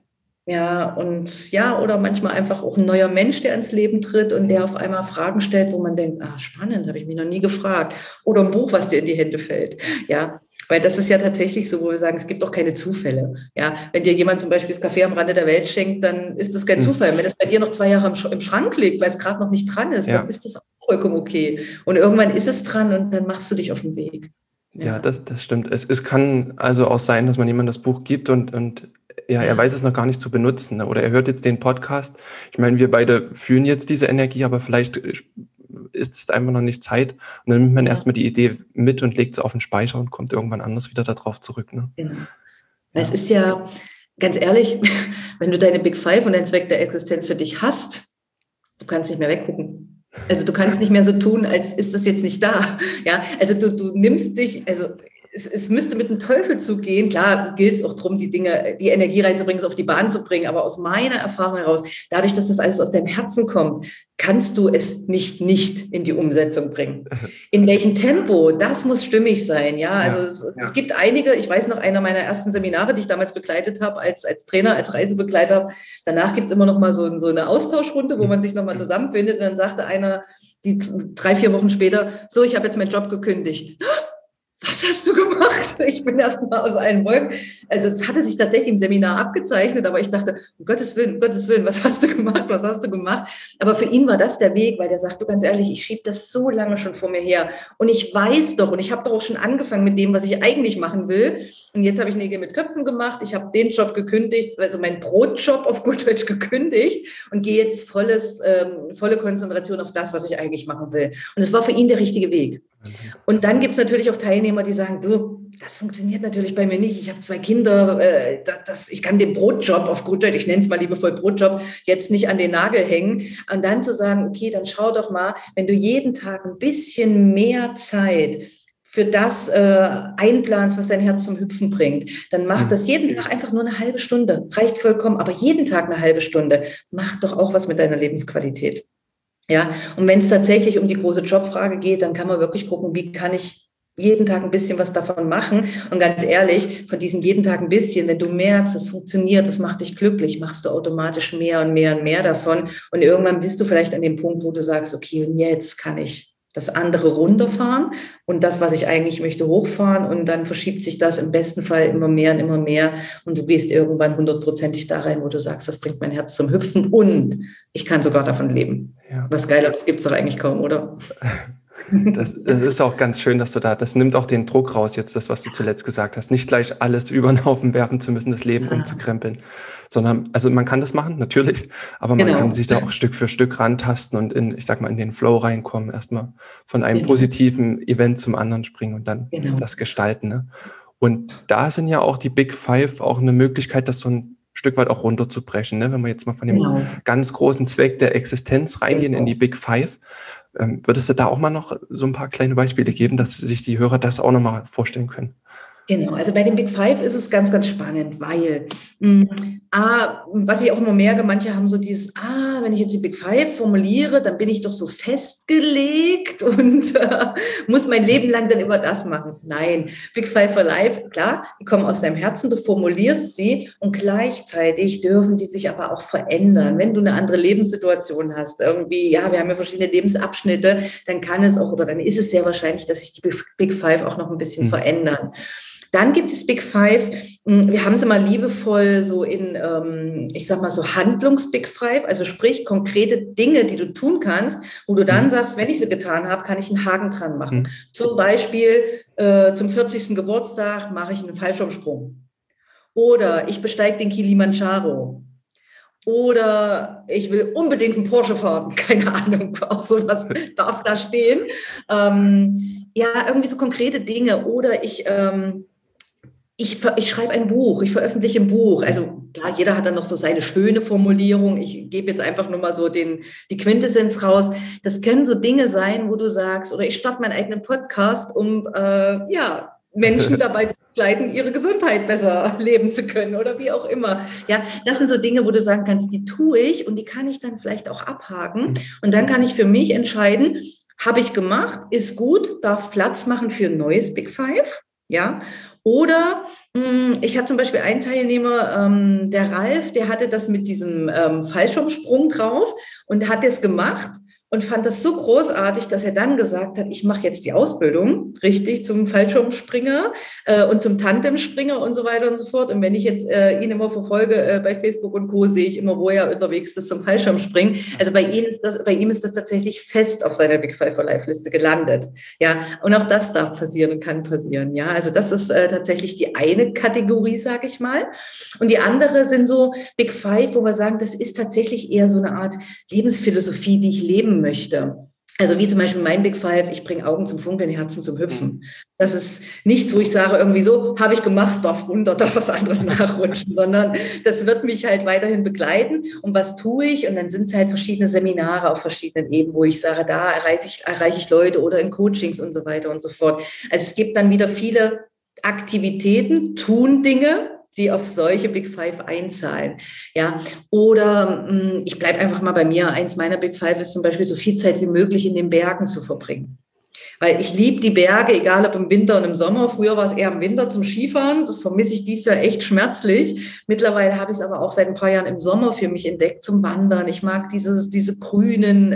Oder manchmal einfach auch ein neuer Mensch, der ins Leben tritt und der auf einmal Fragen stellt, wo man denkt, spannend, habe ich mich noch nie gefragt. Oder ein Buch, was dir in die Hände fällt. Ja, weil das ist ja tatsächlich so, wo wir sagen, es gibt auch keine Zufälle. Ja, wenn dir jemand zum Beispiel das Kaffee am Rande der Welt schenkt, dann ist das kein Zufall. Wenn es bei dir noch 2 Jahre im Schrank liegt, weil es gerade noch nicht dran ist, dann ist das auch vollkommen okay. Und irgendwann ist es dran und dann machst du dich auf den Weg. Ja, das stimmt. Es kann also auch sein, dass man jemandem das Buch gibt und er weiß es noch gar nicht zu benutzen, ne? Oder er hört jetzt den Podcast. Ich meine, wir beide fühlen jetzt diese Energie, aber vielleicht ist es einfach noch nicht Zeit. Und dann nimmt man erstmal die Idee mit und legt sie auf den Speicher und kommt irgendwann anders wieder darauf zurück. Ne? Genau. Es ist ja, ganz ehrlich, wenn du deine Big Five und den Zweck der Existenz für dich hast, du kannst nicht mehr weggucken. Also du kannst nicht mehr so tun, als ist das jetzt nicht da. Ja, also du nimmst dich, also es müsste mit dem Teufel zugehen. Klar gilt es auch darum, die Energie reinzubringen, es auf die Bahn zu bringen. Aber aus meiner Erfahrung heraus, dadurch, dass das alles aus deinem Herzen kommt, kannst du es nicht in die Umsetzung bringen. In welchem Tempo, das muss stimmig sein. Ja, also es gibt einige, ich weiß noch, einer meiner ersten Seminare, die ich damals begleitet habe, als Trainer, als Reisebegleiter. Danach gibt es immer noch mal so eine Austauschrunde, wo man sich noch mal zusammenfindet. Und dann sagte einer, die 3-4 Wochen später, so, ich habe jetzt meinen Job gekündigt. Was hast du gemacht? Ich bin erst mal aus allen Wolken. Also es hatte sich tatsächlich im Seminar abgezeichnet, aber ich dachte, um Gottes Willen, was hast du gemacht? Aber für ihn war das der Weg, weil der sagt, du ganz ehrlich, ich schiebe das so lange schon vor mir her. Und ich weiß doch, und ich habe doch auch schon angefangen mit dem, was ich eigentlich machen will. Und jetzt habe ich Nägel mit Köpfen gemacht. Ich habe den Job gekündigt, also meinen Brotjob auf gut Deutsch gekündigt und gehe jetzt volle Konzentration auf das, was ich eigentlich machen will. Und es war für ihn der richtige Weg. Und dann gibt es natürlich auch Teilnehmer, die sagen, du, das funktioniert natürlich bei mir nicht. Ich habe 2 Kinder, ich kann den Brotjob auf gut Deutsch, ich nenne es mal liebevoll Brotjob, jetzt nicht an den Nagel hängen. Und dann zu sagen, okay, dann schau doch mal, wenn du jeden Tag ein bisschen mehr Zeit für das einplanst, was dein Herz zum Hüpfen bringt, dann mach das jeden Tag einfach nur eine halbe Stunde. Reicht vollkommen, aber jeden Tag eine halbe Stunde. Macht doch auch was mit deiner Lebensqualität. Ja, und wenn es tatsächlich um die große Jobfrage geht, dann kann man wirklich gucken, wie kann ich jeden Tag ein bisschen was davon machen. Und ganz ehrlich, von diesem jeden Tag ein bisschen, wenn du merkst, das funktioniert, das macht dich glücklich, machst du automatisch mehr und mehr und mehr davon. Und irgendwann bist du vielleicht an dem Punkt, wo du sagst, okay, und jetzt kann ich das andere runterfahren und das, was ich eigentlich möchte, hochfahren. Und dann verschiebt sich das im besten Fall immer mehr und immer mehr. Und du gehst irgendwann 100%ig da rein, wo du sagst, das bringt mein Herz zum Hüpfen und ich kann sogar davon leben. Ja. Was Geileres gibt es doch eigentlich kaum, oder? Das ist auch ganz schön, dass du das nimmt auch den Druck raus, jetzt das, was du zuletzt gesagt hast, nicht gleich alles über den Haufen werfen zu müssen, das Leben umzukrempeln, sondern, also man kann das machen, natürlich, aber man kann sich da auch Stück für Stück rantasten und in den Flow reinkommen, erstmal von einem positiven Event zum anderen springen und dann das gestalten. Ne? Und da sind ja auch die Big Five auch eine Möglichkeit, das so ein Stück weit auch runterzubrechen, ne? Wenn wir jetzt mal von dem ganz großen Zweck der Existenz reingehen in die Big Five, würdest du da auch mal noch so ein paar kleine Beispiele geben, dass sich die Hörer das auch nochmal vorstellen können? Genau, also bei den Big Five ist es ganz, ganz spannend, weil was ich auch immer merke, manche haben so dieses, wenn ich jetzt die Big Five formuliere, dann bin ich doch so festgelegt und muss mein Leben lang dann immer das machen. Nein, Big Five for Life, klar, die kommen aus deinem Herzen, du formulierst sie und gleichzeitig dürfen die sich aber auch verändern. Wenn du eine andere Lebenssituation hast, irgendwie, wir haben ja verschiedene Lebensabschnitte, dann kann es auch, oder dann ist es sehr wahrscheinlich, dass sich die Big Five auch noch ein bisschen verändern. Dann gibt es Big Five, wir haben sie mal liebevoll so in, ich sag mal so Handlungs-Big Five, also sprich konkrete Dinge, die du tun kannst, wo du dann sagst, wenn ich sie getan habe, kann ich einen Haken dran machen. Zum Beispiel zum 40. Geburtstag mache ich einen Fallschirmsprung. Oder ich besteige den Kilimanjaro. Oder ich will unbedingt einen Porsche fahren. Keine Ahnung, auch sowas darf da stehen. Irgendwie so konkrete Dinge. Oder ich schreibe ein Buch, ich veröffentliche ein Buch. Also klar, jeder hat dann noch so seine schöne Formulierung. Ich gebe jetzt einfach nur mal so die Quintessenz raus. Das können so Dinge sein, wo du sagst, oder ich starte meinen eigenen Podcast, um Menschen dabei zu begleiten, ihre Gesundheit besser leben zu können oder wie auch immer. Ja, das sind so Dinge, wo du sagen kannst, die tue ich und die kann ich dann vielleicht auch abhaken. Und dann kann ich für mich entscheiden, habe ich gemacht, ist gut, darf Platz machen für ein neues Big Five. Ja, oder ich hatte zum Beispiel einen Teilnehmer, der Ralf, der hatte das mit diesem Fallschirmsprung drauf und hat es gemacht und fand das so großartig, dass er dann gesagt hat, ich mache jetzt die Ausbildung richtig zum Fallschirmspringer und zum Tandemspringer und so weiter und so fort. Und wenn ich jetzt ihn immer verfolge bei Facebook und Co., sehe ich immer, wo er unterwegs ist zum Fallschirmspringen. Also bei ihm ist das tatsächlich fest auf seiner Big Five for Life Liste gelandet. Ja, und auch das darf passieren und kann passieren. Ja, also das ist tatsächlich die eine Kategorie, sage ich mal. Und die andere sind so Big Five, wo wir sagen, das ist tatsächlich eher so eine Art Lebensphilosophie, die ich leben möchte. Also wie zum Beispiel mein Big Five, ich bringe Augen zum Funkeln, Herzen zum Hüpfen. Das ist nichts, wo ich sage, irgendwie so, habe ich gemacht, darf runter, darf was anderes nachrutschen, sondern das wird mich halt weiterhin begleiten. Und was tue ich? Und dann sind es halt verschiedene Seminare auf verschiedenen Ebenen, wo ich sage, da erreiche ich Leute oder in Coachings und so weiter und so fort. Also es gibt dann wieder viele Aktivitäten, tun Dinge, die auf solche Big Five einzahlen. Ja, oder ich bleibe einfach mal bei mir. Eins meiner Big Five ist zum Beispiel, so viel Zeit wie möglich in den Bergen zu verbringen. Weil ich liebe die Berge, egal ob im Winter und im Sommer. Früher war es eher im Winter zum Skifahren. Das vermisse ich dieses Jahr echt schmerzlich. Mittlerweile habe ich es aber auch seit ein paar Jahren im Sommer für mich entdeckt zum Wandern. Ich mag diese grünen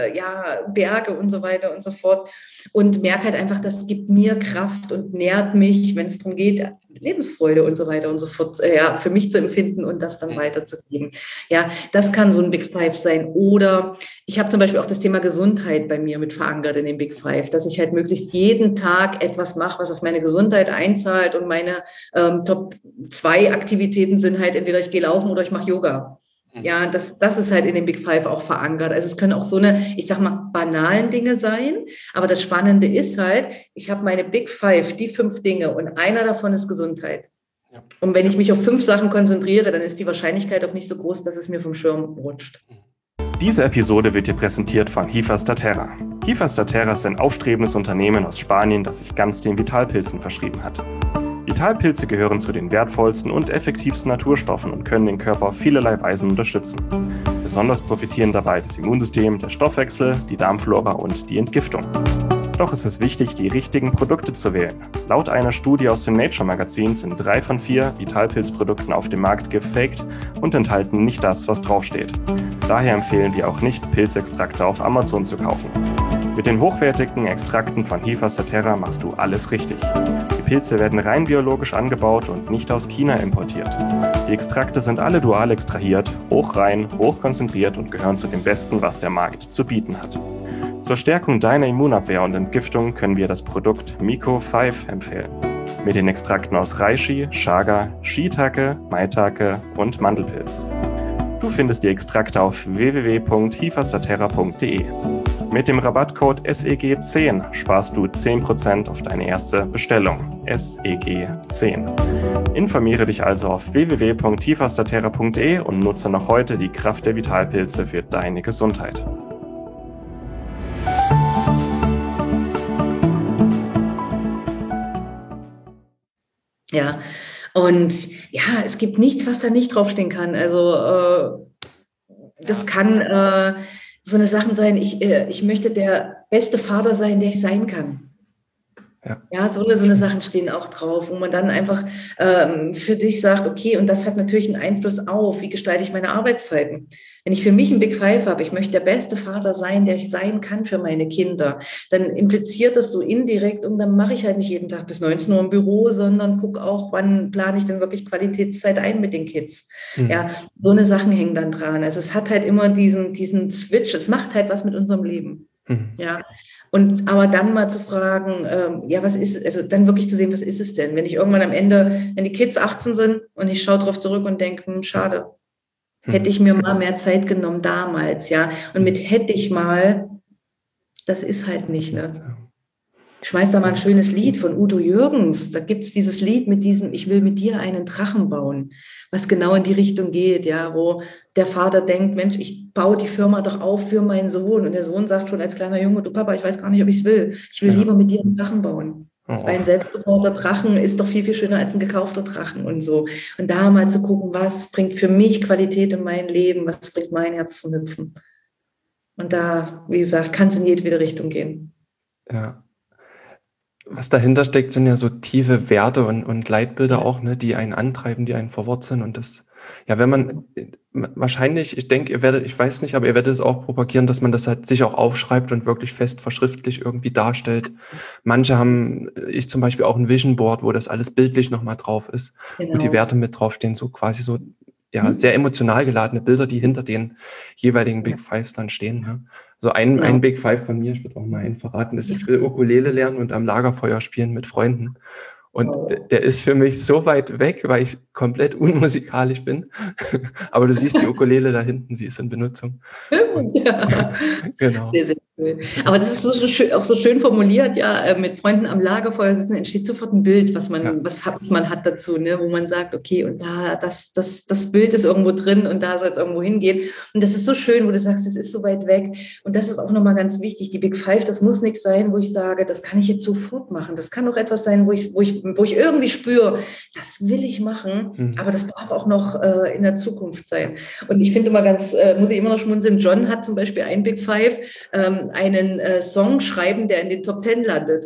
Berge und so weiter und so fort. Und merke halt einfach, das gibt mir Kraft und nährt mich, wenn es darum geht, Lebensfreude und so weiter und so fort, für mich zu empfinden und das dann weiterzugeben. Ja, das kann so ein Big Five sein. Oder ich habe zum Beispiel auch das Thema Gesundheit bei mir mit verankert in den Big Five, dass ich halt möglichst jeden Tag etwas mache, was auf meine Gesundheit einzahlt. Und meine Top 2 Aktivitäten sind halt entweder ich gehe laufen oder ich mache Yoga. Ja, das ist halt in den Big Five auch verankert. Also es können auch so eine, ich sag mal, banalen Dinge sein. Aber das Spannende ist halt, ich habe meine Big Five, die 5 Dinge und einer davon ist Gesundheit. Ja. Und wenn ich mich auf 5 Sachen konzentriere, dann ist die Wahrscheinlichkeit auch nicht so groß, dass es mir vom Schirm rutscht. Diese Episode wird dir präsentiert von Hifa-Statera. Hifa-Statera ist ein aufstrebendes Unternehmen aus Spanien, das sich ganz den Vitalpilzen verschrieben hat. Vitalpilze gehören zu den wertvollsten und effektivsten Naturstoffen und können den Körper auf vielerlei Weisen unterstützen. Besonders profitieren dabei das Immunsystem, der Stoffwechsel, die Darmflora und die Entgiftung. Doch ist es wichtig, die richtigen Produkte zu wählen. Laut einer Studie aus dem Nature-Magazin sind 3 von 4 Vitalpilzprodukten auf dem Markt gefaked und enthalten nicht das, was draufsteht. Daher empfehlen wir auch nicht, Pilzextrakte auf Amazon zu kaufen. Mit den hochwertigen Extrakten von Hifa-Statera machst du alles richtig. Die Pilze werden rein biologisch angebaut und nicht aus China importiert. Die Extrakte sind alle dual extrahiert, hochrein, hochkonzentriert und gehören zu dem Besten, was der Markt zu bieten hat. Zur Stärkung deiner Immunabwehr und Entgiftung können wir das Produkt Miko 5 empfehlen. Mit den Extrakten aus Reishi, Chaga, Shiitake, Maitake und Mandelpilz. Du findest die Extrakte auf www.hifastatera.de. Mit dem Rabattcode SEG10 sparst du 10% auf deine erste Bestellung. SEG10. Informiere dich also auf www.hifastatera.de und nutze noch heute die Kraft der Vitalpilze für deine Gesundheit. Ja, und ja, es gibt nichts, was da nicht draufstehen kann. Also das kann so eine Sache sein, ich möchte der beste Vater sein, der ich sein kann. Ja, so eine Sachen stehen auch drauf, wo man dann einfach für sich sagt, okay, und das hat natürlich einen Einfluss auf, wie gestalte ich meine Arbeitszeiten. Wenn ich für mich ein Big Five habe, ich möchte der beste Vater sein, der ich sein kann für meine Kinder, dann impliziert das so indirekt und dann mache ich halt nicht jeden Tag bis 19 Uhr im Büro, sondern gucke auch, wann plane ich denn wirklich Qualitätszeit ein mit den Kids. Mhm. Ja, so eine Sachen hängen dann dran. Also es hat halt immer diesen Switch, es macht halt was mit unserem Leben. Mhm. Ja. Und aber dann mal zu fragen, was ist, also dann wirklich zu sehen, was ist es denn? Wenn ich irgendwann am Ende, wenn die Kids 18 sind und ich schaue drauf zurück und denke, schade, hätte ich mir mal mehr Zeit genommen damals, ja. Und mit hätte ich mal, das ist halt nicht, ne? Ich schmeiß da mal ein schönes Lied von Udo Jürgens. Da gibt es dieses Lied mit diesem, ich will mit dir einen Drachen bauen, was genau in die Richtung geht, ja, wo der Vater denkt, Mensch, ich baue die Firma doch auf für meinen Sohn. Und der Sohn sagt schon als kleiner Junge, du Papa, ich weiß gar nicht, ob ich es will. Ich will lieber mit dir einen Drachen bauen. Oh. Ein selbstgebauter Drachen ist doch viel, viel schöner als ein gekaufter Drachen und so. Und da mal zu gucken, was bringt für mich Qualität in mein Leben, was bringt mein Herz zum Hüpfen. Und da, wie gesagt, kann es in jedwede Richtung gehen. Ja. Was dahinter steckt, sind ja so tiefe Werte und Leitbilder auch, ne, die einen antreiben, die einen verwurzeln. Und das, ja, wenn man wahrscheinlich, ich denke, ich weiß nicht, aber ihr werdet es auch propagieren, dass man das halt sich auch aufschreibt und wirklich fest verschriftlich irgendwie darstellt. Manche haben, ich zum Beispiel auch ein Vision Board, wo das alles bildlich nochmal drauf ist, wo die Werte mit draufstehen, so quasi so, ja, sehr emotional geladene Bilder, die hinter den jeweiligen Big Fives dann stehen, ne? So ein Big Five von mir, ich würde auch mal einen verraten, ist, ich will Ukulele lernen und am Lagerfeuer spielen mit Freunden. Und der ist für mich so weit weg, weil ich komplett unmusikalisch bin. Aber du siehst die Ukulele da hinten, sie ist in Benutzung. Und, genau. Sehr, sehr cool. Aber das ist auch so schön formuliert, ja, mit Freunden am Lagerfeuer sitzen, entsteht sofort ein Bild, was man hat dazu, ne, wo man sagt, okay, und da, das Bild ist irgendwo drin und da soll es irgendwo hingehen. Und das ist so schön, wo du sagst, es ist so weit weg. Und das ist auch nochmal ganz wichtig, die Big Five, das muss nichts sein, wo ich sage, das kann ich jetzt sofort machen. Das kann auch etwas sein, wo ich irgendwie spüre, das will ich machen, aber das darf auch noch in der Zukunft sein. Und ich finde immer muss ich immer noch schmunzeln, John hat zum Beispiel ein Big Five, einen Song schreiben, der in den Top 10 landet.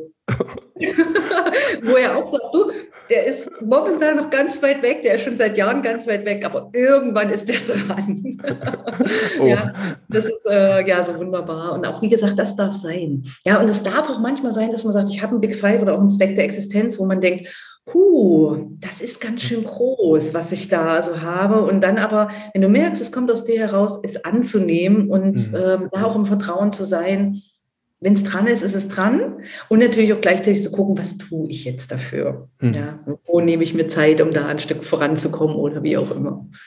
Wo er auch sagt, du, der ist momentan noch ganz weit weg, der ist schon seit Jahren ganz weit weg, aber irgendwann ist der dran. Ja, das ist so wunderbar. Und auch, wie gesagt, das darf sein. Ja, und es darf auch manchmal sein, dass man sagt, ich habe einen Big Five oder auch einen Zweck der Existenz, wo man denkt, das ist ganz schön groß, was ich da so habe. Und dann aber, wenn du merkst, es kommt aus dir heraus, es anzunehmen und da auch im Vertrauen zu sein, wenn es dran ist, ist es dran. Und natürlich auch gleichzeitig zu gucken, was tue ich jetzt dafür? Ja, wo nehme ich mir Zeit, um da ein Stück voranzukommen oder wie auch immer.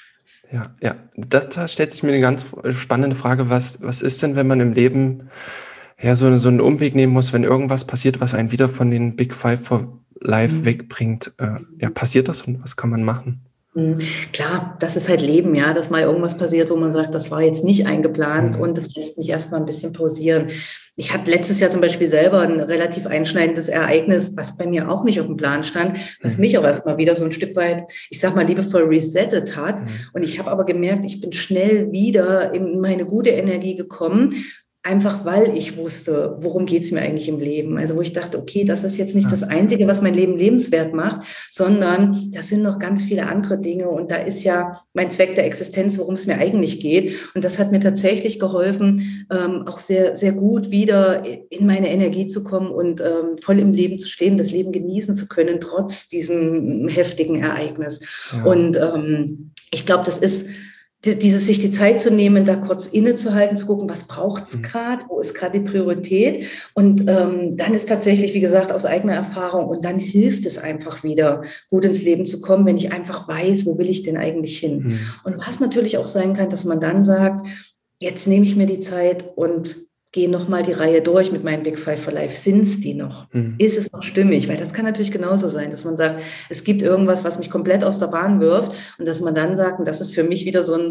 Ja, ja. Da stellt sich mir eine ganz spannende Frage, was ist denn, wenn man im Leben ja so einen Umweg nehmen muss, wenn irgendwas passiert, was einen wieder von den Big Five for Life wegbringt? Ja, passiert das und was kann man machen? Klar, das ist halt Leben, ja, dass mal irgendwas passiert, wo man sagt, das war jetzt nicht eingeplant Mhm. und das lässt mich erstmal ein bisschen pausieren. Ich hatte letztes Jahr zum Beispiel selber ein relativ einschneidendes Ereignis, was bei mir auch nicht auf dem Plan stand, was mich auch erstmal wieder so ein Stück weit, ich sag mal, liebevoll resettet hat. Und ich habe aber gemerkt, ich bin schnell wieder in meine gute Energie gekommen. Einfach weil ich wusste, worum geht es mir eigentlich im Leben. Also wo ich dachte, okay, das ist jetzt nicht das Einzige, was mein Leben lebenswert macht, sondern das sind noch ganz viele andere Dinge. Und da ist ja mein Zweck der Existenz, worum es mir eigentlich geht. Und das hat mir tatsächlich geholfen, auch sehr, sehr gut wieder in meine Energie zu kommen und voll im Leben zu stehen, das Leben genießen zu können, trotz diesem heftigen Ereignis. Ja. Und ich glaube, das ist dieses sich die Zeit zu nehmen, da kurz innezuhalten, zu gucken, was braucht es gerade, wo ist gerade die Priorität und dann ist tatsächlich, wie gesagt, aus eigener Erfahrung und dann hilft es einfach wieder, gut ins Leben zu kommen, wenn ich einfach weiß, wo will ich denn eigentlich hin. Und was natürlich auch sein kann, dass man dann sagt, jetzt nehme ich mir die Zeit und gehe nochmal die Reihe durch mit meinen Big Five for Life. Sind es die noch? Ist es noch stimmig? Weil das kann natürlich genauso sein, dass man sagt, es gibt irgendwas, was mich komplett aus der Bahn wirft und dass man dann sagt, und das ist für mich wieder so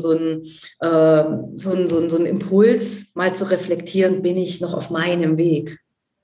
ein Impuls, mal zu reflektieren, bin ich noch auf meinem Weg?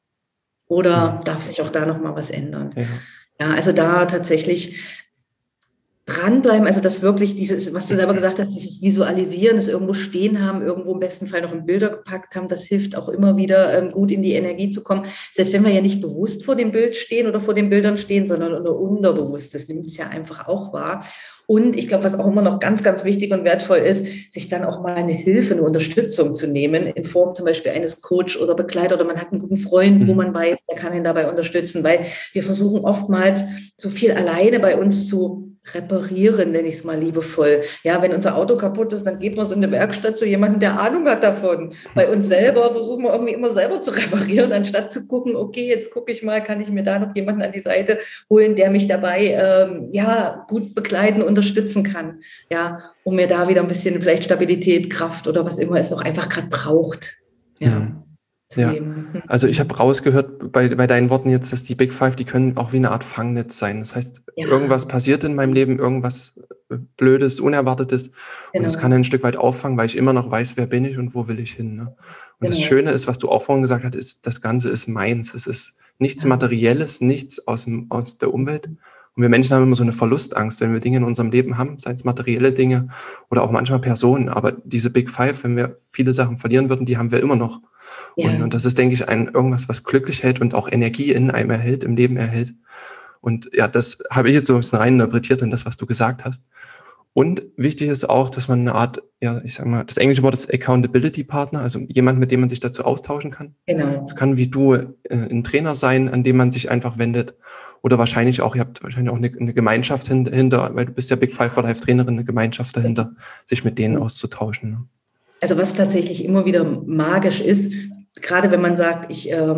Oder darf sich auch da nochmal was ändern? Ja, also da tatsächlich dranbleiben, also das wirklich dieses, was du selber gesagt hast, dieses Visualisieren, das irgendwo stehen haben, irgendwo im besten Fall noch in Bilder gepackt haben, das hilft auch immer wieder gut in die Energie zu kommen. Selbst wenn wir ja nicht bewusst vor dem Bild stehen oder vor den Bildern stehen, sondern unterbewusst, das nimmt es ja einfach auch wahr. Und ich glaube, was auch immer noch ganz, ganz wichtig und wertvoll ist, sich dann auch mal eine Hilfe, eine Unterstützung zu nehmen, in Form zum Beispiel eines Coach oder Begleiter oder man hat einen guten Freund, wo man weiß, der kann ihn dabei unterstützen, weil wir versuchen oftmals so viel alleine bei uns zu reparieren, nenne ich es mal liebevoll. Ja, wenn unser Auto kaputt ist, dann geht man es in eine Werkstatt zu jemandem, der Ahnung hat davon. Bei uns selber versuchen wir irgendwie immer selber zu reparieren, anstatt zu gucken, okay, jetzt gucke ich mal, kann ich mir da noch jemanden an die Seite holen, der mich dabei gut begleiten, unterstützen kann, ja, um mir da wieder ein bisschen vielleicht Stabilität, Kraft oder was immer es auch einfach gerade braucht. Ja. Ja, also ich habe rausgehört bei deinen Worten jetzt, dass die Big Five, die können auch wie eine Art Fangnetz sein. Das heißt, irgendwas passiert in meinem Leben, irgendwas Blödes, Unerwartetes und das kann ein Stück weit auffangen, weil ich immer noch weiß, wer bin ich und wo will ich hin. Ne? Und das Schöne ist, was du auch vorhin gesagt hast, ist, das Ganze ist meins. Es ist nichts Materielles, nichts aus der Umwelt. Und wir Menschen haben immer so eine Verlustangst, wenn wir Dinge in unserem Leben haben, sei es materielle Dinge oder auch manchmal Personen. Aber diese Big Five, wenn wir viele Sachen verlieren würden, die haben wir immer noch. Und das ist, denke ich, irgendwas, was glücklich hält und auch Energie in einem erhält, im Leben erhält. Und ja, das habe ich jetzt so ein bisschen reininterpretiert in das, was du gesagt hast. Und wichtig ist auch, dass man eine Art, ja, ich sag mal, das englische Wort ist Accountability Partner, also jemand, mit dem man sich dazu austauschen kann. Genau. Es kann wie du ein Trainer sein, an dem man sich einfach wendet. Oder wahrscheinlich auch, ihr habt wahrscheinlich auch eine Gemeinschaft hinter, weil du bist ja Big Five for Life Trainerin, eine Gemeinschaft dahinter, sich mit denen auszutauschen. Ne? Also was tatsächlich immer wieder magisch ist, gerade wenn man sagt,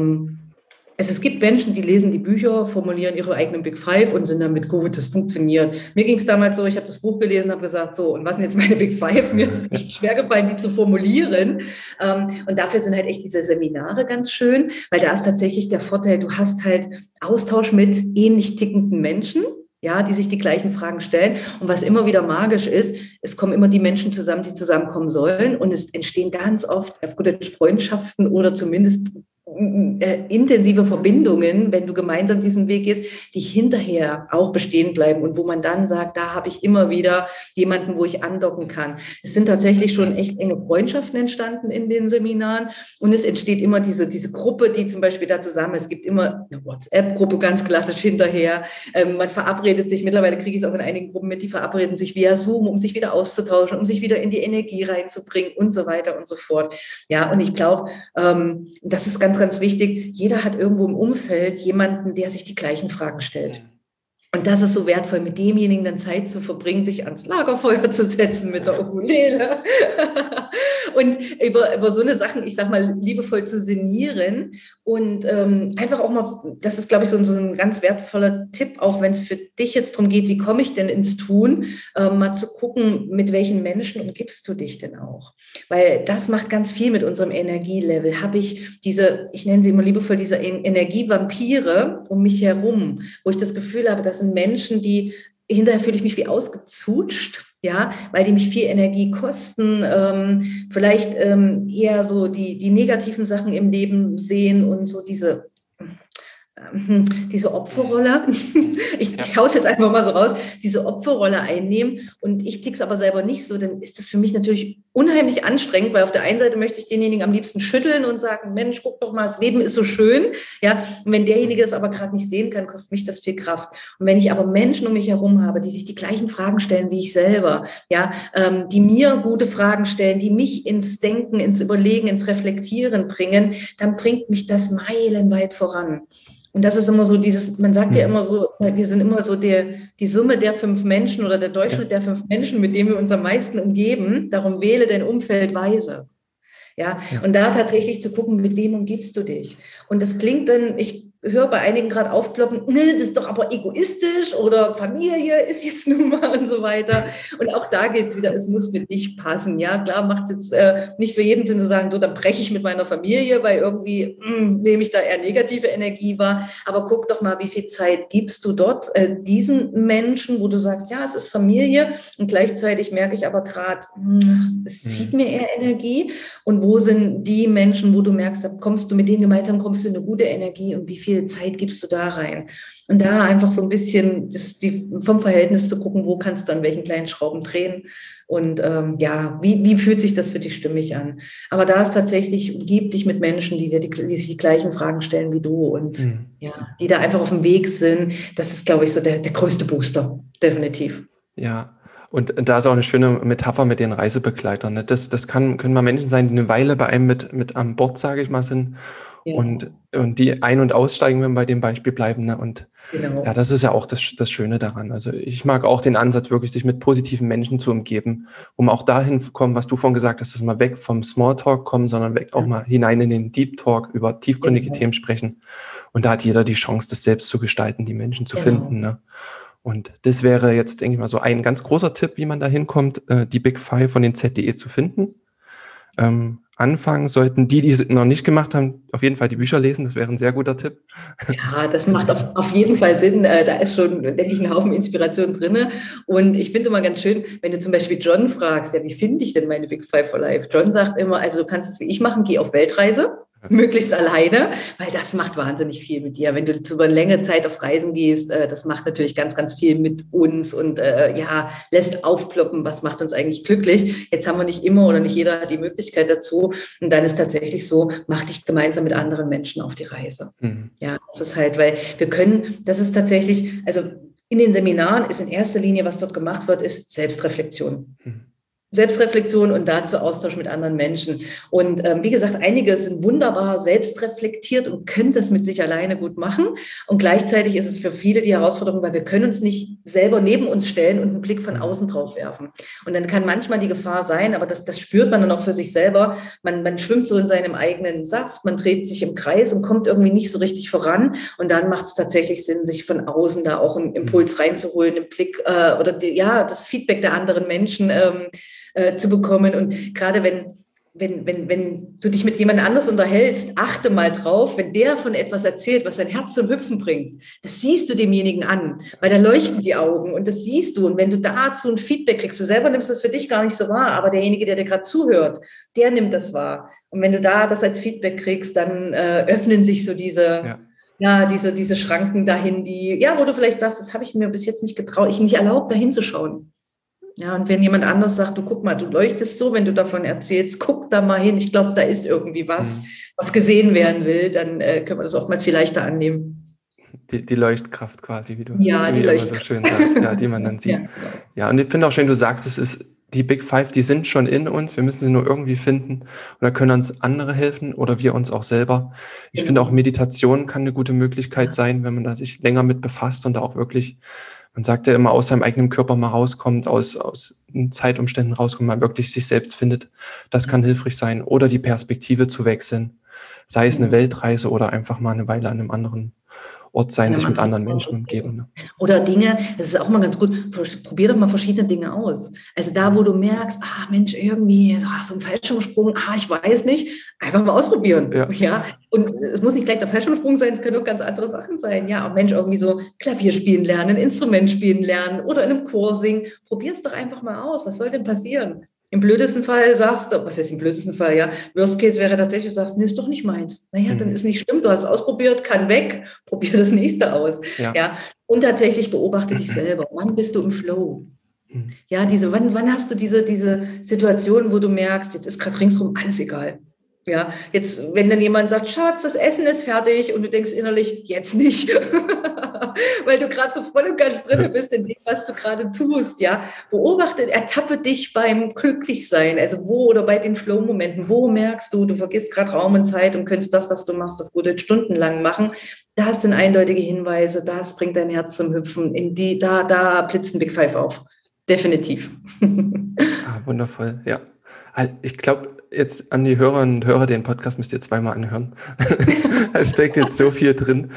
es gibt Menschen, die lesen die Bücher, formulieren ihre eigenen Big Five und sind damit gut, das funktioniert. Mir ging es damals so, ich habe das Buch gelesen, habe gesagt, so, und was sind jetzt meine Big Five? Mir ist es echt schwer gefallen, die zu formulieren. Und dafür sind halt echt diese Seminare ganz schön, weil da ist tatsächlich der Vorteil, du hast halt Austausch mit ähnlich tickenden Menschen, ja, die sich die gleichen Fragen stellen. Und was immer wieder magisch ist, es kommen immer die Menschen zusammen, die zusammenkommen sollen. Und es entstehen ganz oft auf gut Deutsch Freundschaften oder zumindest intensive Verbindungen, wenn du gemeinsam diesen Weg gehst, die hinterher auch bestehen bleiben und wo man dann sagt, da habe ich immer wieder jemanden, wo ich andocken kann. Es sind tatsächlich schon echt enge Freundschaften entstanden in den Seminaren und es entsteht immer diese Gruppe, die zum Beispiel da zusammen, es gibt immer eine WhatsApp-Gruppe ganz klassisch hinterher. Man verabredet sich, mittlerweile kriege ich es auch in einigen Gruppen mit, die verabreden sich via Zoom, um sich wieder auszutauschen, um sich wieder in die Energie reinzubringen und so weiter und so fort. Ja, und ich glaube, das ist ganz, ganz wichtig. Jeder hat irgendwo im Umfeld jemanden, der sich die gleichen Fragen stellt. Und das ist so wertvoll, mit demjenigen dann Zeit zu verbringen, sich ans Lagerfeuer zu setzen mit der Ukulele und über so eine Sachen, ich sag mal, liebevoll zu sinnieren und einfach auch mal, das ist, glaube ich, so ein ganz wertvoller Tipp, auch wenn es für dich jetzt darum geht, wie komme ich denn ins Tun, mal zu gucken, mit welchen Menschen umgibst du dich denn auch? Weil das macht ganz viel mit unserem Energielevel. Habe ich ich nenne sie immer liebevoll, diese Energievampire um mich herum, wo ich das Gefühl habe, das sind Menschen, die hinterher fühle ich mich wie ausgezutscht, ja, weil die mich viel Energie kosten, vielleicht eher so die negativen Sachen im Leben sehen und so diese Opferrolle, ich hau es jetzt einfach mal so raus, diese Opferrolle einnehmen und ich tick's aber selber nicht so, dann ist das für mich natürlich unheimlich anstrengend, weil auf der einen Seite möchte ich denjenigen am liebsten schütteln und sagen, Mensch, guck doch mal, das Leben ist so schön, ja, und wenn derjenige das aber gerade nicht sehen kann, kostet mich das viel Kraft. Und wenn ich aber Menschen um mich herum habe, die sich die gleichen Fragen stellen wie ich selber, ja, die mir gute Fragen stellen, die mich ins Denken, ins Überlegen, ins Reflektieren bringen, dann bringt mich das meilenweit voran. Und das ist immer so man sagt ja immer so, wir sind immer so die Summe der 5 Menschen oder der Durchschnitt der 5 Menschen, mit denen wir uns am meisten umgeben. Darum wähle dein Umfeld weise. Ja, und da tatsächlich zu gucken, mit wem umgibst du dich. Und das klingt dann, ich höre bei einigen gerade aufploppen, das ist doch aber egoistisch oder Familie ist jetzt nun mal und so weiter. Und auch da geht es wieder, es muss für dich passen. Ja, klar macht es jetzt nicht für jeden Sinn zu sagen, so, dann breche ich mit meiner Familie, weil irgendwie nehme ich da eher negative Energie wahr. Aber guck doch mal, wie viel Zeit gibst du dort diesen Menschen, wo du sagst, ja, es ist Familie und gleichzeitig merke ich aber gerade, es zieht mir eher Energie. Und wo sind die Menschen, wo du merkst, da kommst du mit denen gemeinsam, kommst du in eine gute Energie und wie viel Zeit gibst du da rein? Und da einfach so ein bisschen vom Verhältnis zu gucken, wo kannst du an welchen kleinen Schrauben drehen und wie fühlt sich das für dich stimmig an? Aber da ist tatsächlich, umgib dich mit Menschen, die sich die gleichen Fragen stellen wie du und die da einfach auf dem Weg sind. Das ist, glaube ich, so der größte Booster, definitiv. Ja. Und da ist auch eine schöne Metapher mit den Reisebegleitern. Ne? Das können mal Menschen sein, die eine Weile bei einem mit an Bord, sage ich mal, sind und die ein- und aussteigen, wenn wir bei dem Beispiel bleiben. Ne? Und ja, das ist ja auch das Schöne daran. Also ich mag auch den Ansatz, wirklich sich mit positiven Menschen zu umgeben, um auch dahin zu kommen, was du vorhin gesagt hast, dass wir mal weg vom Smalltalk kommen, sondern weg auch mal hinein in den Deep Talk, über tiefgründige Themen sprechen. Und da hat jeder die Chance, das selbst zu gestalten, die Menschen zu finden. Ne? Und das wäre jetzt, denke ich mal, so ein ganz großer Tipp, wie man da hinkommt, die Big Five von den ZDE zu finden. Anfangen sollten die es noch nicht gemacht haben, auf jeden Fall die Bücher lesen. Das wäre ein sehr guter Tipp. Ja, das macht auf jeden Fall Sinn. Da ist schon, denke ich, ein Haufen Inspiration drin. Und ich finde immer ganz schön, wenn du zum Beispiel John fragst, ja, wie finde ich denn meine Big Five for Life? John sagt immer, also du kannst es wie ich machen, geh auf Weltreise. Möglichst alleine, weil das macht wahnsinnig viel mit dir. Wenn du über eine längere Zeit auf Reisen gehst, das macht natürlich ganz, ganz viel mit uns und lässt aufploppen, was macht uns eigentlich glücklich. Jetzt haben wir nicht immer oder nicht jeder hat die Möglichkeit dazu. Und dann ist tatsächlich so, mach dich gemeinsam mit anderen Menschen auf die Reise. Ja, das ist halt, weil das ist tatsächlich, also in den Seminaren ist in erster Linie, was dort gemacht wird, ist Selbstreflexion. Selbstreflexion und dazu Austausch mit anderen Menschen. Und wie gesagt, einige sind wunderbar selbstreflektiert und können das mit sich alleine gut machen. Und gleichzeitig ist es für viele die Herausforderung, weil wir können uns nicht selber neben uns stellen und einen Blick von außen drauf werfen. Und dann kann manchmal die Gefahr sein, aber das spürt man dann auch für sich selber. Man schwimmt so in seinem eigenen Saft, man dreht sich im Kreis und kommt irgendwie nicht so richtig voran. Und dann macht es tatsächlich Sinn, sich von außen da auch einen Impuls reinzuholen, einen Blick oder das Feedback der anderen Menschen zu bekommen. Und gerade wenn du dich mit jemand anders unterhältst, achte mal drauf, wenn der von etwas erzählt, was dein Herz zum Hüpfen bringt, das siehst du demjenigen an, weil da leuchten die Augen und das siehst du. Und wenn du dazu ein Feedback kriegst, du selber nimmst das für dich gar nicht so wahr, aber derjenige, der dir gerade zuhört, der nimmt das wahr. Und wenn du da das als Feedback kriegst, dann öffnen sich so diese Schranken dahin, wo du vielleicht sagst, das habe ich mir bis jetzt nicht getraut, ich nicht erlaubt, dahin zu schauen. Ja, und wenn jemand anders sagt, du guck mal, du leuchtest so, wenn du davon erzählst, guck da mal hin, ich glaube, da ist irgendwie was gesehen werden will, dann können wir das oftmals viel leichter annehmen. Die Leuchtkraft quasi, wie du die immer so schön sagst, die man dann sieht. Ja, und ich finde auch schön, du sagst, es ist die Big Five, die sind schon in uns, wir müssen sie nur irgendwie finden. Und da können uns andere helfen oder wir uns auch selber. Ich finde auch Meditation kann eine gute Möglichkeit sein, wenn man da sich länger mit befasst und da auch wirklich, man sagt ja immer, aus seinem eigenen Körper mal rauskommt, aus Zeitumständen rauskommt, mal wirklich sich selbst findet. Das kann hilfreich sein. Oder die Perspektive zu wechseln. Sei es eine Weltreise oder einfach mal eine Weile an einem anderen Ort sein, sich mit anderen Menschen umgeben. Ne? Oder Dinge, das ist auch mal ganz gut, probier doch mal verschiedene Dinge aus. Also da, wo du merkst, Mensch, irgendwie so ein Fallschirmsprung, ich weiß nicht, einfach mal ausprobieren. Ja. Und es muss nicht gleich der Fallschirmsprung sein, es können auch ganz andere Sachen sein. Ja, Mensch, irgendwie so Klavier spielen lernen, ein Instrument spielen lernen oder in einem Chor singen. Probier es doch einfach mal aus. Was soll denn passieren? Im blödesten Fall sagst du, was ist im blödesten Fall, ja? Worst Case wäre tatsächlich, du sagst, nee, ist doch nicht meins. Naja, dann ist nicht schlimm, du hast es ausprobiert, kann weg, probier das nächste aus. Ja. Und tatsächlich beobachte dich selber. Wann bist du im Flow? Ja, wann hast du diese Situation, wo du merkst, jetzt ist gerade ringsrum alles egal. Ja, jetzt, wenn dann jemand sagt, Schatz, das Essen ist fertig und du denkst innerlich, jetzt nicht, weil du gerade so voll und ganz drin bist in dem, was du gerade tust, ja. Ertappe dich beim Glücklichsein, also wo oder bei den Flow-Momenten, wo merkst du vergisst gerade Raum und Zeit und könntest das, was du machst, auf gute stundenlang machen. Das sind eindeutige Hinweise, das bringt dein Herz zum Hüpfen, da blitzt ein Big Five auf. Definitiv. Wundervoll, ja. Ich glaube, jetzt an die Hörerinnen und Hörer, den Podcast müsst ihr zweimal anhören. Da steckt jetzt so viel drin.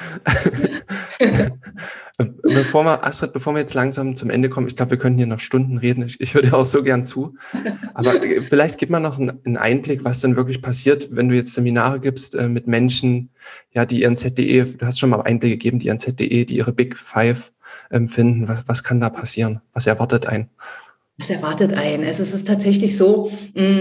Bevor wir jetzt langsam zum Ende kommen, ich glaube, wir können hier noch Stunden reden. Ich höre dir auch so gern zu. Aber vielleicht gib mal noch einen Einblick, was denn wirklich passiert, wenn du jetzt Seminare gibst mit Menschen, ja, die ihren ZDE, du hast schon mal Einblicke gegeben, die ihren ZDE, die ihre Big Five finden. Was kann da passieren? Was erwartet einen? Was erwartet einen? Es ist tatsächlich so,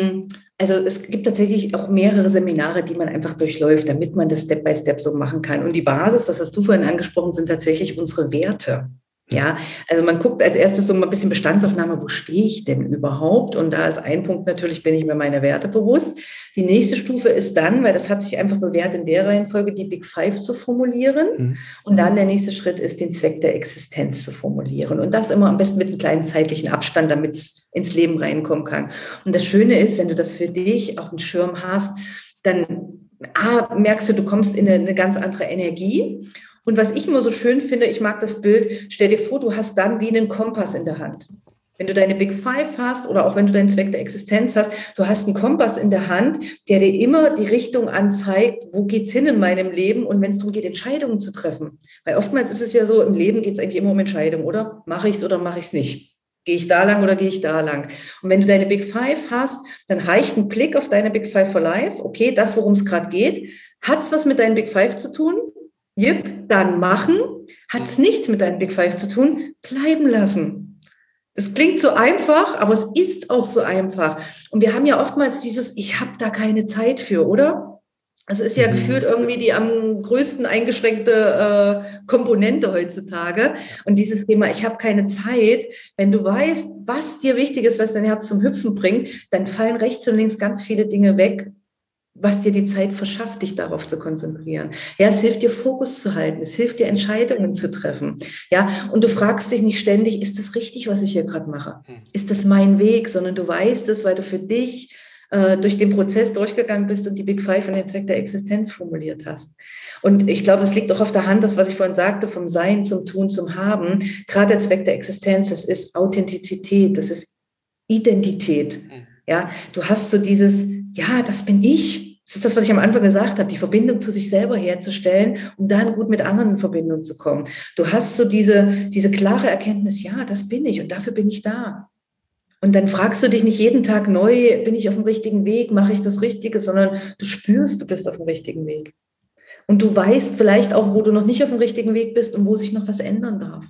also es gibt tatsächlich auch mehrere Seminare, die man einfach durchläuft, damit man das Step by Step so machen kann. Und die Basis, das hast du vorhin angesprochen, sind tatsächlich unsere Werte. Ja, also man guckt als erstes so mal ein bisschen Bestandsaufnahme, wo stehe ich denn überhaupt? Und da ist ein Punkt natürlich, bin ich mir meine Werte bewusst. Die nächste Stufe ist dann, weil das hat sich einfach bewährt, in der Reihenfolge die Big Five zu formulieren. Und dann der nächste Schritt ist, den Zweck der Existenz zu formulieren. Und das immer am besten mit einem kleinen zeitlichen Abstand, damit es ins Leben reinkommen kann. Und das Schöne ist, wenn du das für dich auf dem Schirm hast, dann merkst du kommst in eine ganz andere Energie. Und was ich immer so schön finde, ich mag das Bild, stell dir vor, du hast dann wie einen Kompass in der Hand. Wenn du deine Big Five hast oder auch wenn du deinen Zweck der Existenz hast, du hast einen Kompass in der Hand, der dir immer die Richtung anzeigt, wo geht's hin in meinem Leben und wenn es darum geht, Entscheidungen zu treffen. Weil oftmals ist es ja so, im Leben geht es eigentlich immer um Entscheidungen, oder? Mache ich es oder mache ich es nicht? Gehe ich da lang oder gehe ich da lang? Und wenn du deine Big Five hast, dann reicht ein Blick auf deine Big Five for Life. Okay, das, worum es gerade geht. Hat es was mit deinen Big Five zu tun? Yep, dann machen. Hat es nichts mit deinen Big Five zu tun? Bleiben lassen. Es klingt so einfach, aber es ist auch so einfach. Und wir haben ja oftmals dieses, ich habe da keine Zeit für, oder? Es ist ja gefühlt irgendwie die am größten eingeschränkte Komponente heutzutage. Und dieses Thema, ich habe keine Zeit, wenn du weißt, was dir wichtig ist, was dein Herz zum Hüpfen bringt, dann fallen rechts und links ganz viele Dinge weg, was dir die Zeit verschafft, dich darauf zu konzentrieren. Ja, es hilft dir, Fokus zu halten. Es hilft dir, Entscheidungen zu treffen. Ja, und du fragst dich nicht ständig, ist das richtig, was ich hier gerade mache? Ist das mein Weg? Sondern du weißt es, weil du für dich durch den Prozess durchgegangen bist und die Big Five und den Zweck der Existenz formuliert hast. Und ich glaube, es liegt auch auf der Hand, das, was ich vorhin sagte, vom Sein zum Tun, zum Haben. Gerade der Zweck der Existenz, das ist Authentizität, das ist Identität. Ja, du hast so dieses, ja, das bin ich. Das ist das, was ich am Anfang gesagt habe, die Verbindung zu sich selber herzustellen, um dann gut mit anderen in Verbindung zu kommen. Du hast so diese klare Erkenntnis, ja, das bin ich und dafür bin ich da. Und dann fragst du dich nicht jeden Tag neu, bin ich auf dem richtigen Weg, mache ich das Richtige, sondern du spürst, du bist auf dem richtigen Weg. Und du weißt vielleicht auch, wo du noch nicht auf dem richtigen Weg bist und wo sich noch was ändern darf.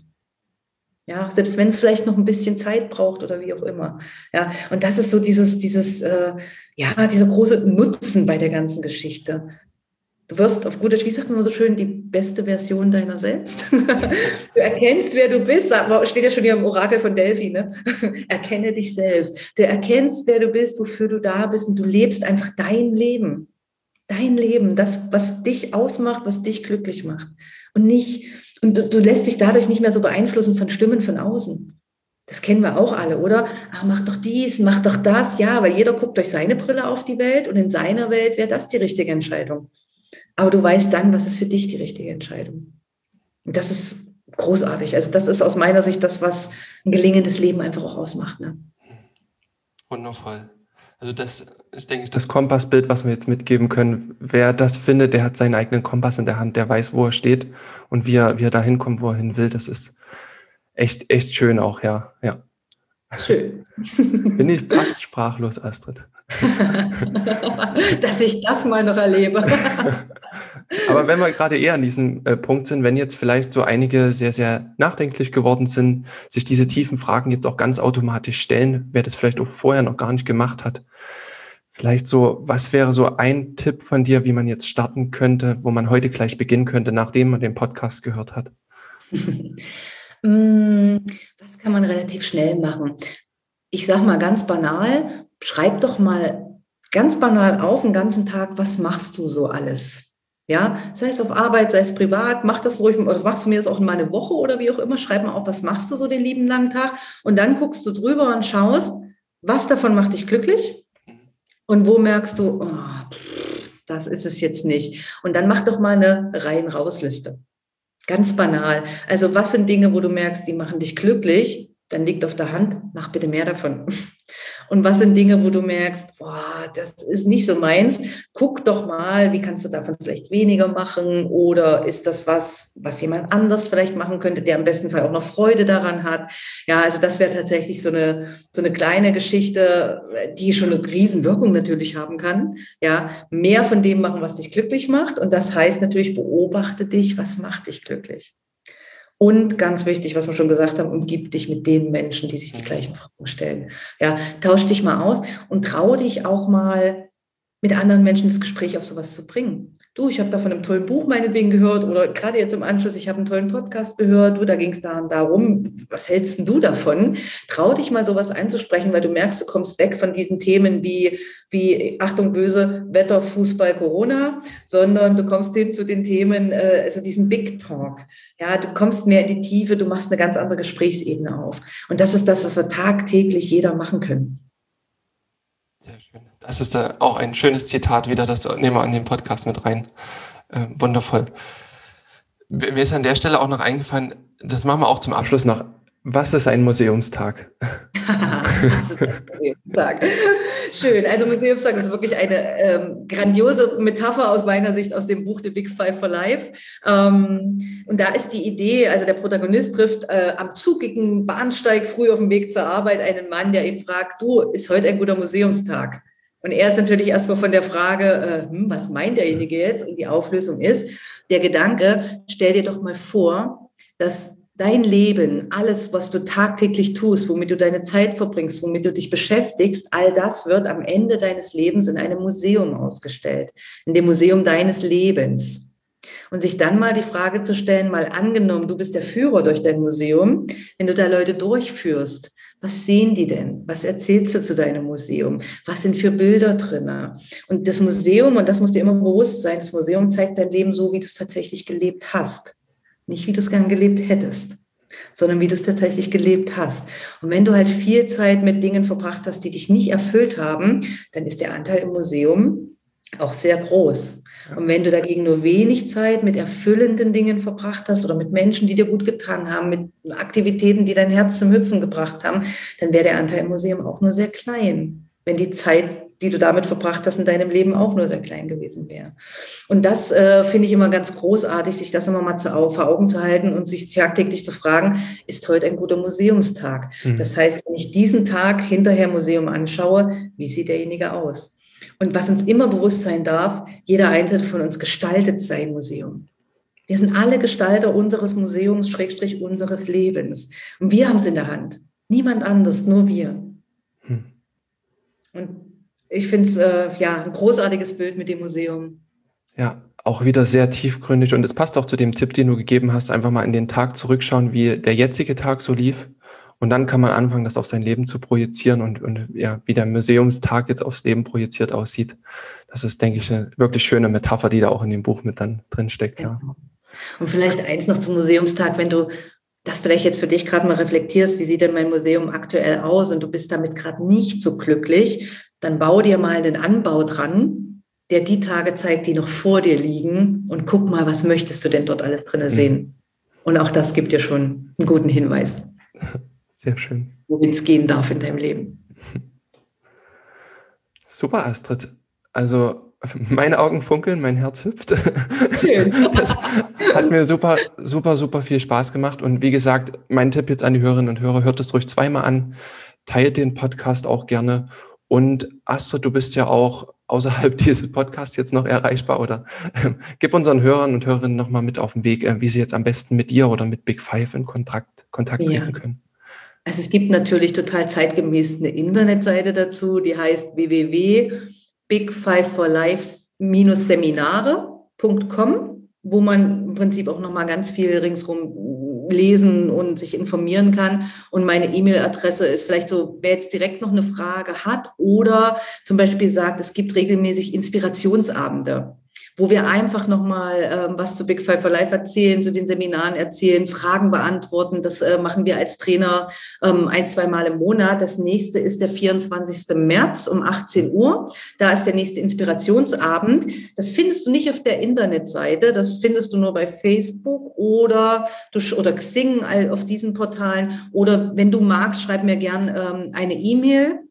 Ja, selbst wenn es vielleicht noch ein bisschen Zeit braucht oder wie auch immer. Ja, und das ist so dieser große Nutzen bei der ganzen Geschichte. Du wirst auf gut Deutsch, wie sagt man so schön, die beste Version deiner selbst. Du erkennst, wer du bist, aber steht ja schon hier im Orakel von Delphi, ne? Erkenne dich selbst. Du erkennst, wer du bist, wofür du da bist und du lebst einfach dein Leben. Dein Leben, das, was dich ausmacht, was dich glücklich macht. Und du lässt dich dadurch nicht mehr so beeinflussen von Stimmen von außen. Das kennen wir auch alle, oder? Ach, mach doch dies, mach doch das. Ja, weil jeder guckt durch seine Brille auf die Welt und in seiner Welt wäre das die richtige Entscheidung. Aber du weißt dann, was ist für dich die richtige Entscheidung. Und das ist großartig. Also das ist aus meiner Sicht das, was ein gelingendes Leben einfach auch ausmacht. Ne? Wundervoll. Also das ist, denke ich, das Kompassbild, was wir jetzt mitgeben können. Wer das findet, der hat seinen eigenen Kompass in der Hand, der weiß, wo er steht und wie er da hinkommt, wo er hin will. Das ist echt schön auch, ja. Schön. Bin ich fast sprachlos, Astrid. Dass ich das mal noch erlebe. Aber wenn wir gerade eher an diesem Punkt sind, wenn jetzt vielleicht so einige sehr, sehr nachdenklich geworden sind, sich diese tiefen Fragen jetzt auch ganz automatisch stellen, wer das vielleicht auch vorher noch gar nicht gemacht hat. Vielleicht so, was wäre so ein Tipp von dir, wie man jetzt starten könnte, wo man heute gleich beginnen könnte, nachdem man den Podcast gehört hat? Was kann man relativ schnell machen? Ich sage mal ganz banal, schreib doch mal ganz banal auf den ganzen Tag, was machst du so alles? Ja, sei es auf Arbeit, sei es privat, mach das ruhig, oder machst du mir das auch mal eine Woche oder wie auch immer, schreib mal auf, was machst du so den lieben langen Tag und dann guckst du drüber und schaust, was davon macht dich glücklich und wo merkst du, oh, das ist es jetzt nicht. Und dann mach doch mal eine Rein-Raus-Liste. Ganz banal. Also was sind Dinge, wo du merkst, die machen dich glücklich? Dann liegt auf der Hand, mach bitte mehr davon. Und was sind Dinge, wo du merkst, boah, das ist nicht so meins? Guck doch mal, wie kannst du davon vielleicht weniger machen? Oder ist das was jemand anders vielleicht machen könnte, der im besten Fall auch noch Freude daran hat? Ja, also das wäre tatsächlich so eine kleine Geschichte, die schon eine Riesenwirkung natürlich haben kann. Ja, mehr von dem machen, was dich glücklich macht. Und das heißt natürlich, beobachte dich, was macht dich glücklich? Und ganz wichtig, was wir schon gesagt haben, umgib dich mit den Menschen, die sich die gleichen Fragen stellen. Ja, tausch dich mal aus und trau dich auch mal mit anderen Menschen das Gespräch auf sowas zu bringen. Du, ich habe da von einem tollen Buch meinetwegen gehört oder gerade jetzt im Anschluss, ich habe einen tollen Podcast gehört, du, da ging es da und darum, was hältst denn du davon? Trau dich mal sowas einzusprechen, weil du merkst, du kommst weg von diesen Themen wie Achtung böse, Wetter, Fußball, Corona, sondern du kommst hin zu den Themen, also diesen Big Talk. Ja, du kommst mehr in die Tiefe, du machst eine ganz andere Gesprächsebene auf. Und das ist das, was wir tagtäglich jeder machen können. Sehr schön. Das ist auch ein schönes Zitat wieder, das nehmen wir an den Podcast mit rein. Wundervoll. Mir ist an der Stelle auch noch eingefallen, das machen wir auch zum Abschluss noch. Was ist ein Museumstag? Das ist ein Museumstag. Schön. Also Museumstag ist wirklich eine grandiose Metapher aus meiner Sicht aus dem Buch The Big Five for Life. Und da ist die Idee, also der Protagonist trifft am zugigen Bahnsteig früh auf dem Weg zur Arbeit einen Mann, der ihn fragt, du, ist heute ein guter Museumstag? Und er ist natürlich erstmal von der Frage, was meint derjenige jetzt? Und die Auflösung ist, der Gedanke, stell dir doch mal vor, dass dein Leben, alles, was du tagtäglich tust, womit du deine Zeit verbringst, womit du dich beschäftigst, all das wird am Ende deines Lebens in einem Museum ausgestellt, in dem Museum deines Lebens. Und sich dann mal die Frage zu stellen, mal angenommen, du bist der Führer durch dein Museum, wenn du da Leute durchführst, was sehen die denn? Was erzählst du zu deinem Museum? Was sind für Bilder drin? Und das Museum, und das muss dir immer bewusst sein, das Museum zeigt dein Leben so, wie du es tatsächlich gelebt hast. Nicht, wie du es gern gelebt hättest, sondern wie du es tatsächlich gelebt hast. Und wenn du halt viel Zeit mit Dingen verbracht hast, die dich nicht erfüllt haben, dann ist der Anteil im Museum auch sehr groß. Und wenn du dagegen nur wenig Zeit mit erfüllenden Dingen verbracht hast oder mit Menschen, die dir gut getan haben, mit Aktivitäten, die dein Herz zum Hüpfen gebracht haben, dann wäre der Anteil im Museum auch nur sehr klein, wenn die Zeit, die du damit verbracht hast, in deinem Leben auch nur sehr klein gewesen wäre. Und das finde ich immer ganz großartig, sich das immer mal vor Augen zu halten und sich tagtäglich zu fragen, ist heute ein guter Museumstag? Das heißt, wenn ich diesen Tag hinterher Museum anschaue, wie sieht derjenige aus? Und was uns immer bewusst sein darf, jeder Einzelne von uns gestaltet sein Museum. Wir sind alle Gestalter unseres Museums, / unseres Lebens. Und wir haben es in der Hand. Niemand anders, nur wir. Und ich finde es ein großartiges Bild mit dem Museum. Ja, auch wieder sehr tiefgründig. Und es passt auch zu dem Tipp, den du gegeben hast, einfach mal in den Tag zurückschauen, wie der jetzige Tag so lief. Und dann kann man anfangen, das auf sein Leben zu projizieren und wie der Museumstag jetzt aufs Leben projiziert aussieht. Das ist, denke ich, eine wirklich schöne Metapher, die da auch in dem Buch mit dann drin steckt. Ja. Und vielleicht eins noch zum Museumstag, wenn du das vielleicht jetzt für dich gerade mal reflektierst, wie sieht denn mein Museum aktuell aus und du bist damit gerade nicht so glücklich, dann bau dir mal den Anbau dran, der die Tage zeigt, die noch vor dir liegen und guck mal, was möchtest du denn dort alles drin sehen. Und auch das gibt dir schon einen guten Hinweis. Sehr schön. Wohin es gehen darf in deinem Leben. Super, Astrid. Also meine Augen funkeln, mein Herz hüpft. Schön. Das hat mir super, super, super viel Spaß gemacht. Und wie gesagt, mein Tipp jetzt an die Hörerinnen und Hörer, hört es ruhig zweimal an, teilt den Podcast auch gerne. Und Astrid, du bist ja auch außerhalb dieses Podcasts jetzt noch erreichbar, oder? Gib unseren Hörern und Hörerinnen nochmal mit auf den Weg, wie sie jetzt am besten mit dir oder mit Big Five in Kontakt treten können. Also es gibt natürlich total zeitgemäß eine Internetseite dazu, die heißt www.bigfiveforlife-seminare.com, wo man im Prinzip auch nochmal ganz viel ringsrum lesen und sich informieren kann. Und meine E-Mail-Adresse ist vielleicht so, wer jetzt direkt noch eine Frage hat oder zum Beispiel sagt, es gibt regelmäßig Inspirationsabende, wo wir einfach nochmal was zu Big Five for Life erzählen, zu den Seminaren erzählen, Fragen beantworten. Das machen wir als Trainer 1-2 Mal im Monat. Das nächste ist der 24. März um 18 Uhr. Da ist der nächste Inspirationsabend. Das findest du nicht auf der Internetseite. Das findest du nur bei Facebook oder Xing auf diesen Portalen. Oder wenn du magst, schreib mir gern eine E-Mail,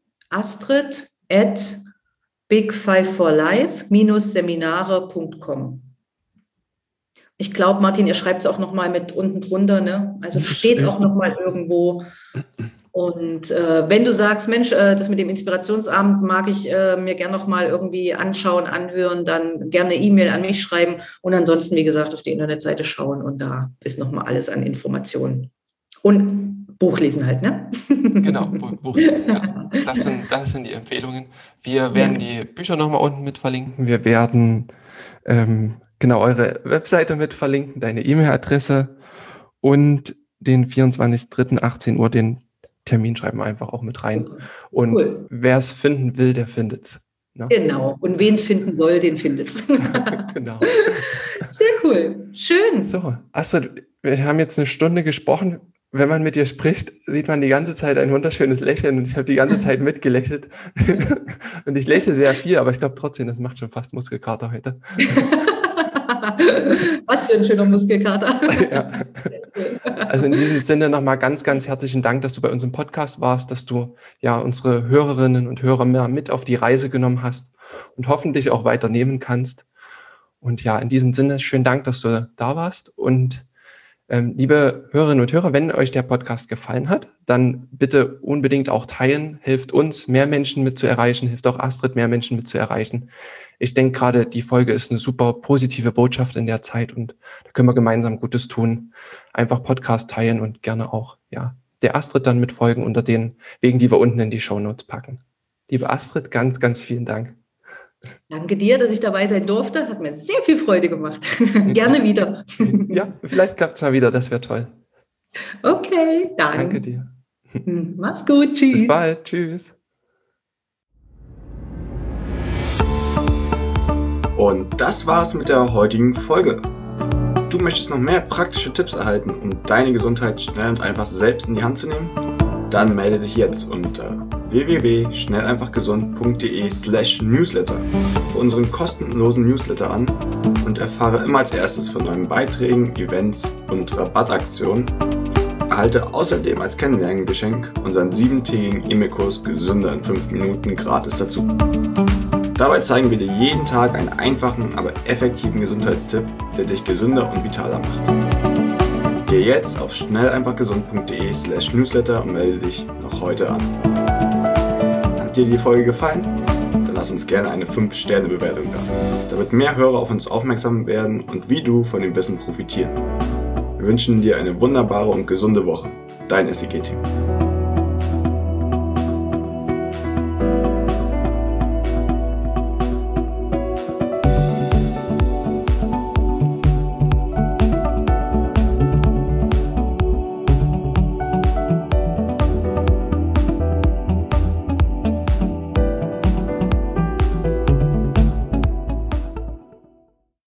astrid@bigfiveforlife-seminare.com. Ich glaube, Martin, ihr schreibt es auch nochmal mit unten drunter, ne? Also steht auch nochmal irgendwo. Und wenn du sagst, Mensch, das mit dem Inspirationsabend mag ich mir gerne nochmal irgendwie anschauen, anhören, dann gerne eine E-Mail an mich schreiben und ansonsten, wie gesagt, auf die Internetseite schauen und da ist nochmal alles an Informationen. Und Buch lesen halt, ne? Genau, Buch lesen, ja. Das sind die Empfehlungen. Wir werden die Bücher nochmal unten mit verlinken. Wir werden eure Webseite mit verlinken, deine E-Mail-Adresse und den 24.03.18 Uhr, den Termin schreiben wir einfach auch mit rein. Und wer es finden will, der findet es. Ne? Genau. Und wen es finden soll, den findet es. Genau. Sehr cool. Schön. So, Astrid, wir haben jetzt eine Stunde gesprochen. Wenn man mit dir spricht, sieht man die ganze Zeit ein wunderschönes Lächeln und ich habe die ganze Zeit mitgelächelt. Und ich lächle sehr viel, aber ich glaube trotzdem, das macht schon fast Muskelkater heute. Was für ein schöner Muskelkater. Ja. Also in diesem Sinne nochmal ganz, ganz herzlichen Dank, dass du bei uns im Podcast warst, dass du ja unsere Hörerinnen und Hörer mehr mit auf die Reise genommen hast und hoffentlich auch weiternehmen kannst. Und ja, in diesem Sinne, schönen Dank, dass du da warst und liebe Hörerinnen und Hörer, wenn euch der Podcast gefallen hat, dann bitte unbedingt auch teilen. Hilft uns, mehr Menschen mit zu erreichen, hilft auch Astrid, mehr Menschen mit zu erreichen. Ich denke gerade, die Folge ist eine super positive Botschaft in der Zeit und da können wir gemeinsam Gutes tun. Einfach Podcast teilen und gerne auch der Astrid dann mitfolgen unter den Wegen, die wir unten in die Shownotes packen. Liebe Astrid, ganz, ganz vielen Dank. Danke dir, dass ich dabei sein durfte. Das hat mir sehr viel Freude gemacht. Gerne wieder. Ja, vielleicht klappt es mal wieder. Das wäre toll. Okay, dann. Danke dir. Mach's gut. Tschüss. Bis bald. Tschüss. Und das war's mit der heutigen Folge. Du möchtest noch mehr praktische Tipps erhalten, um deine Gesundheit schnell und einfach selbst in die Hand zu nehmen? Dann melde dich jetzt unter www.schnelleinfachgesund.de/newsletter für unseren kostenlosen Newsletter an und erfahre immer als erstes von neuen Beiträgen, Events und Rabattaktionen. Erhalte außerdem als Kennenlerngeschenk unseren 7-tägigen E-Mail-Kurs Gesünder in 5 Minuten gratis dazu. Dabei zeigen wir dir jeden Tag einen einfachen, aber effektiven Gesundheitstipp, der dich gesünder und vitaler macht. Geh jetzt auf schnelleinfachgesund.de/newsletter und melde dich noch heute an. Hat dir die Folge gefallen? Dann lass uns gerne eine 5-Sterne-Bewertung da, damit mehr Hörer auf uns aufmerksam werden und wie du von dem Wissen profitieren. Wir wünschen dir eine wunderbare und gesunde Woche. Dein SEG-Team.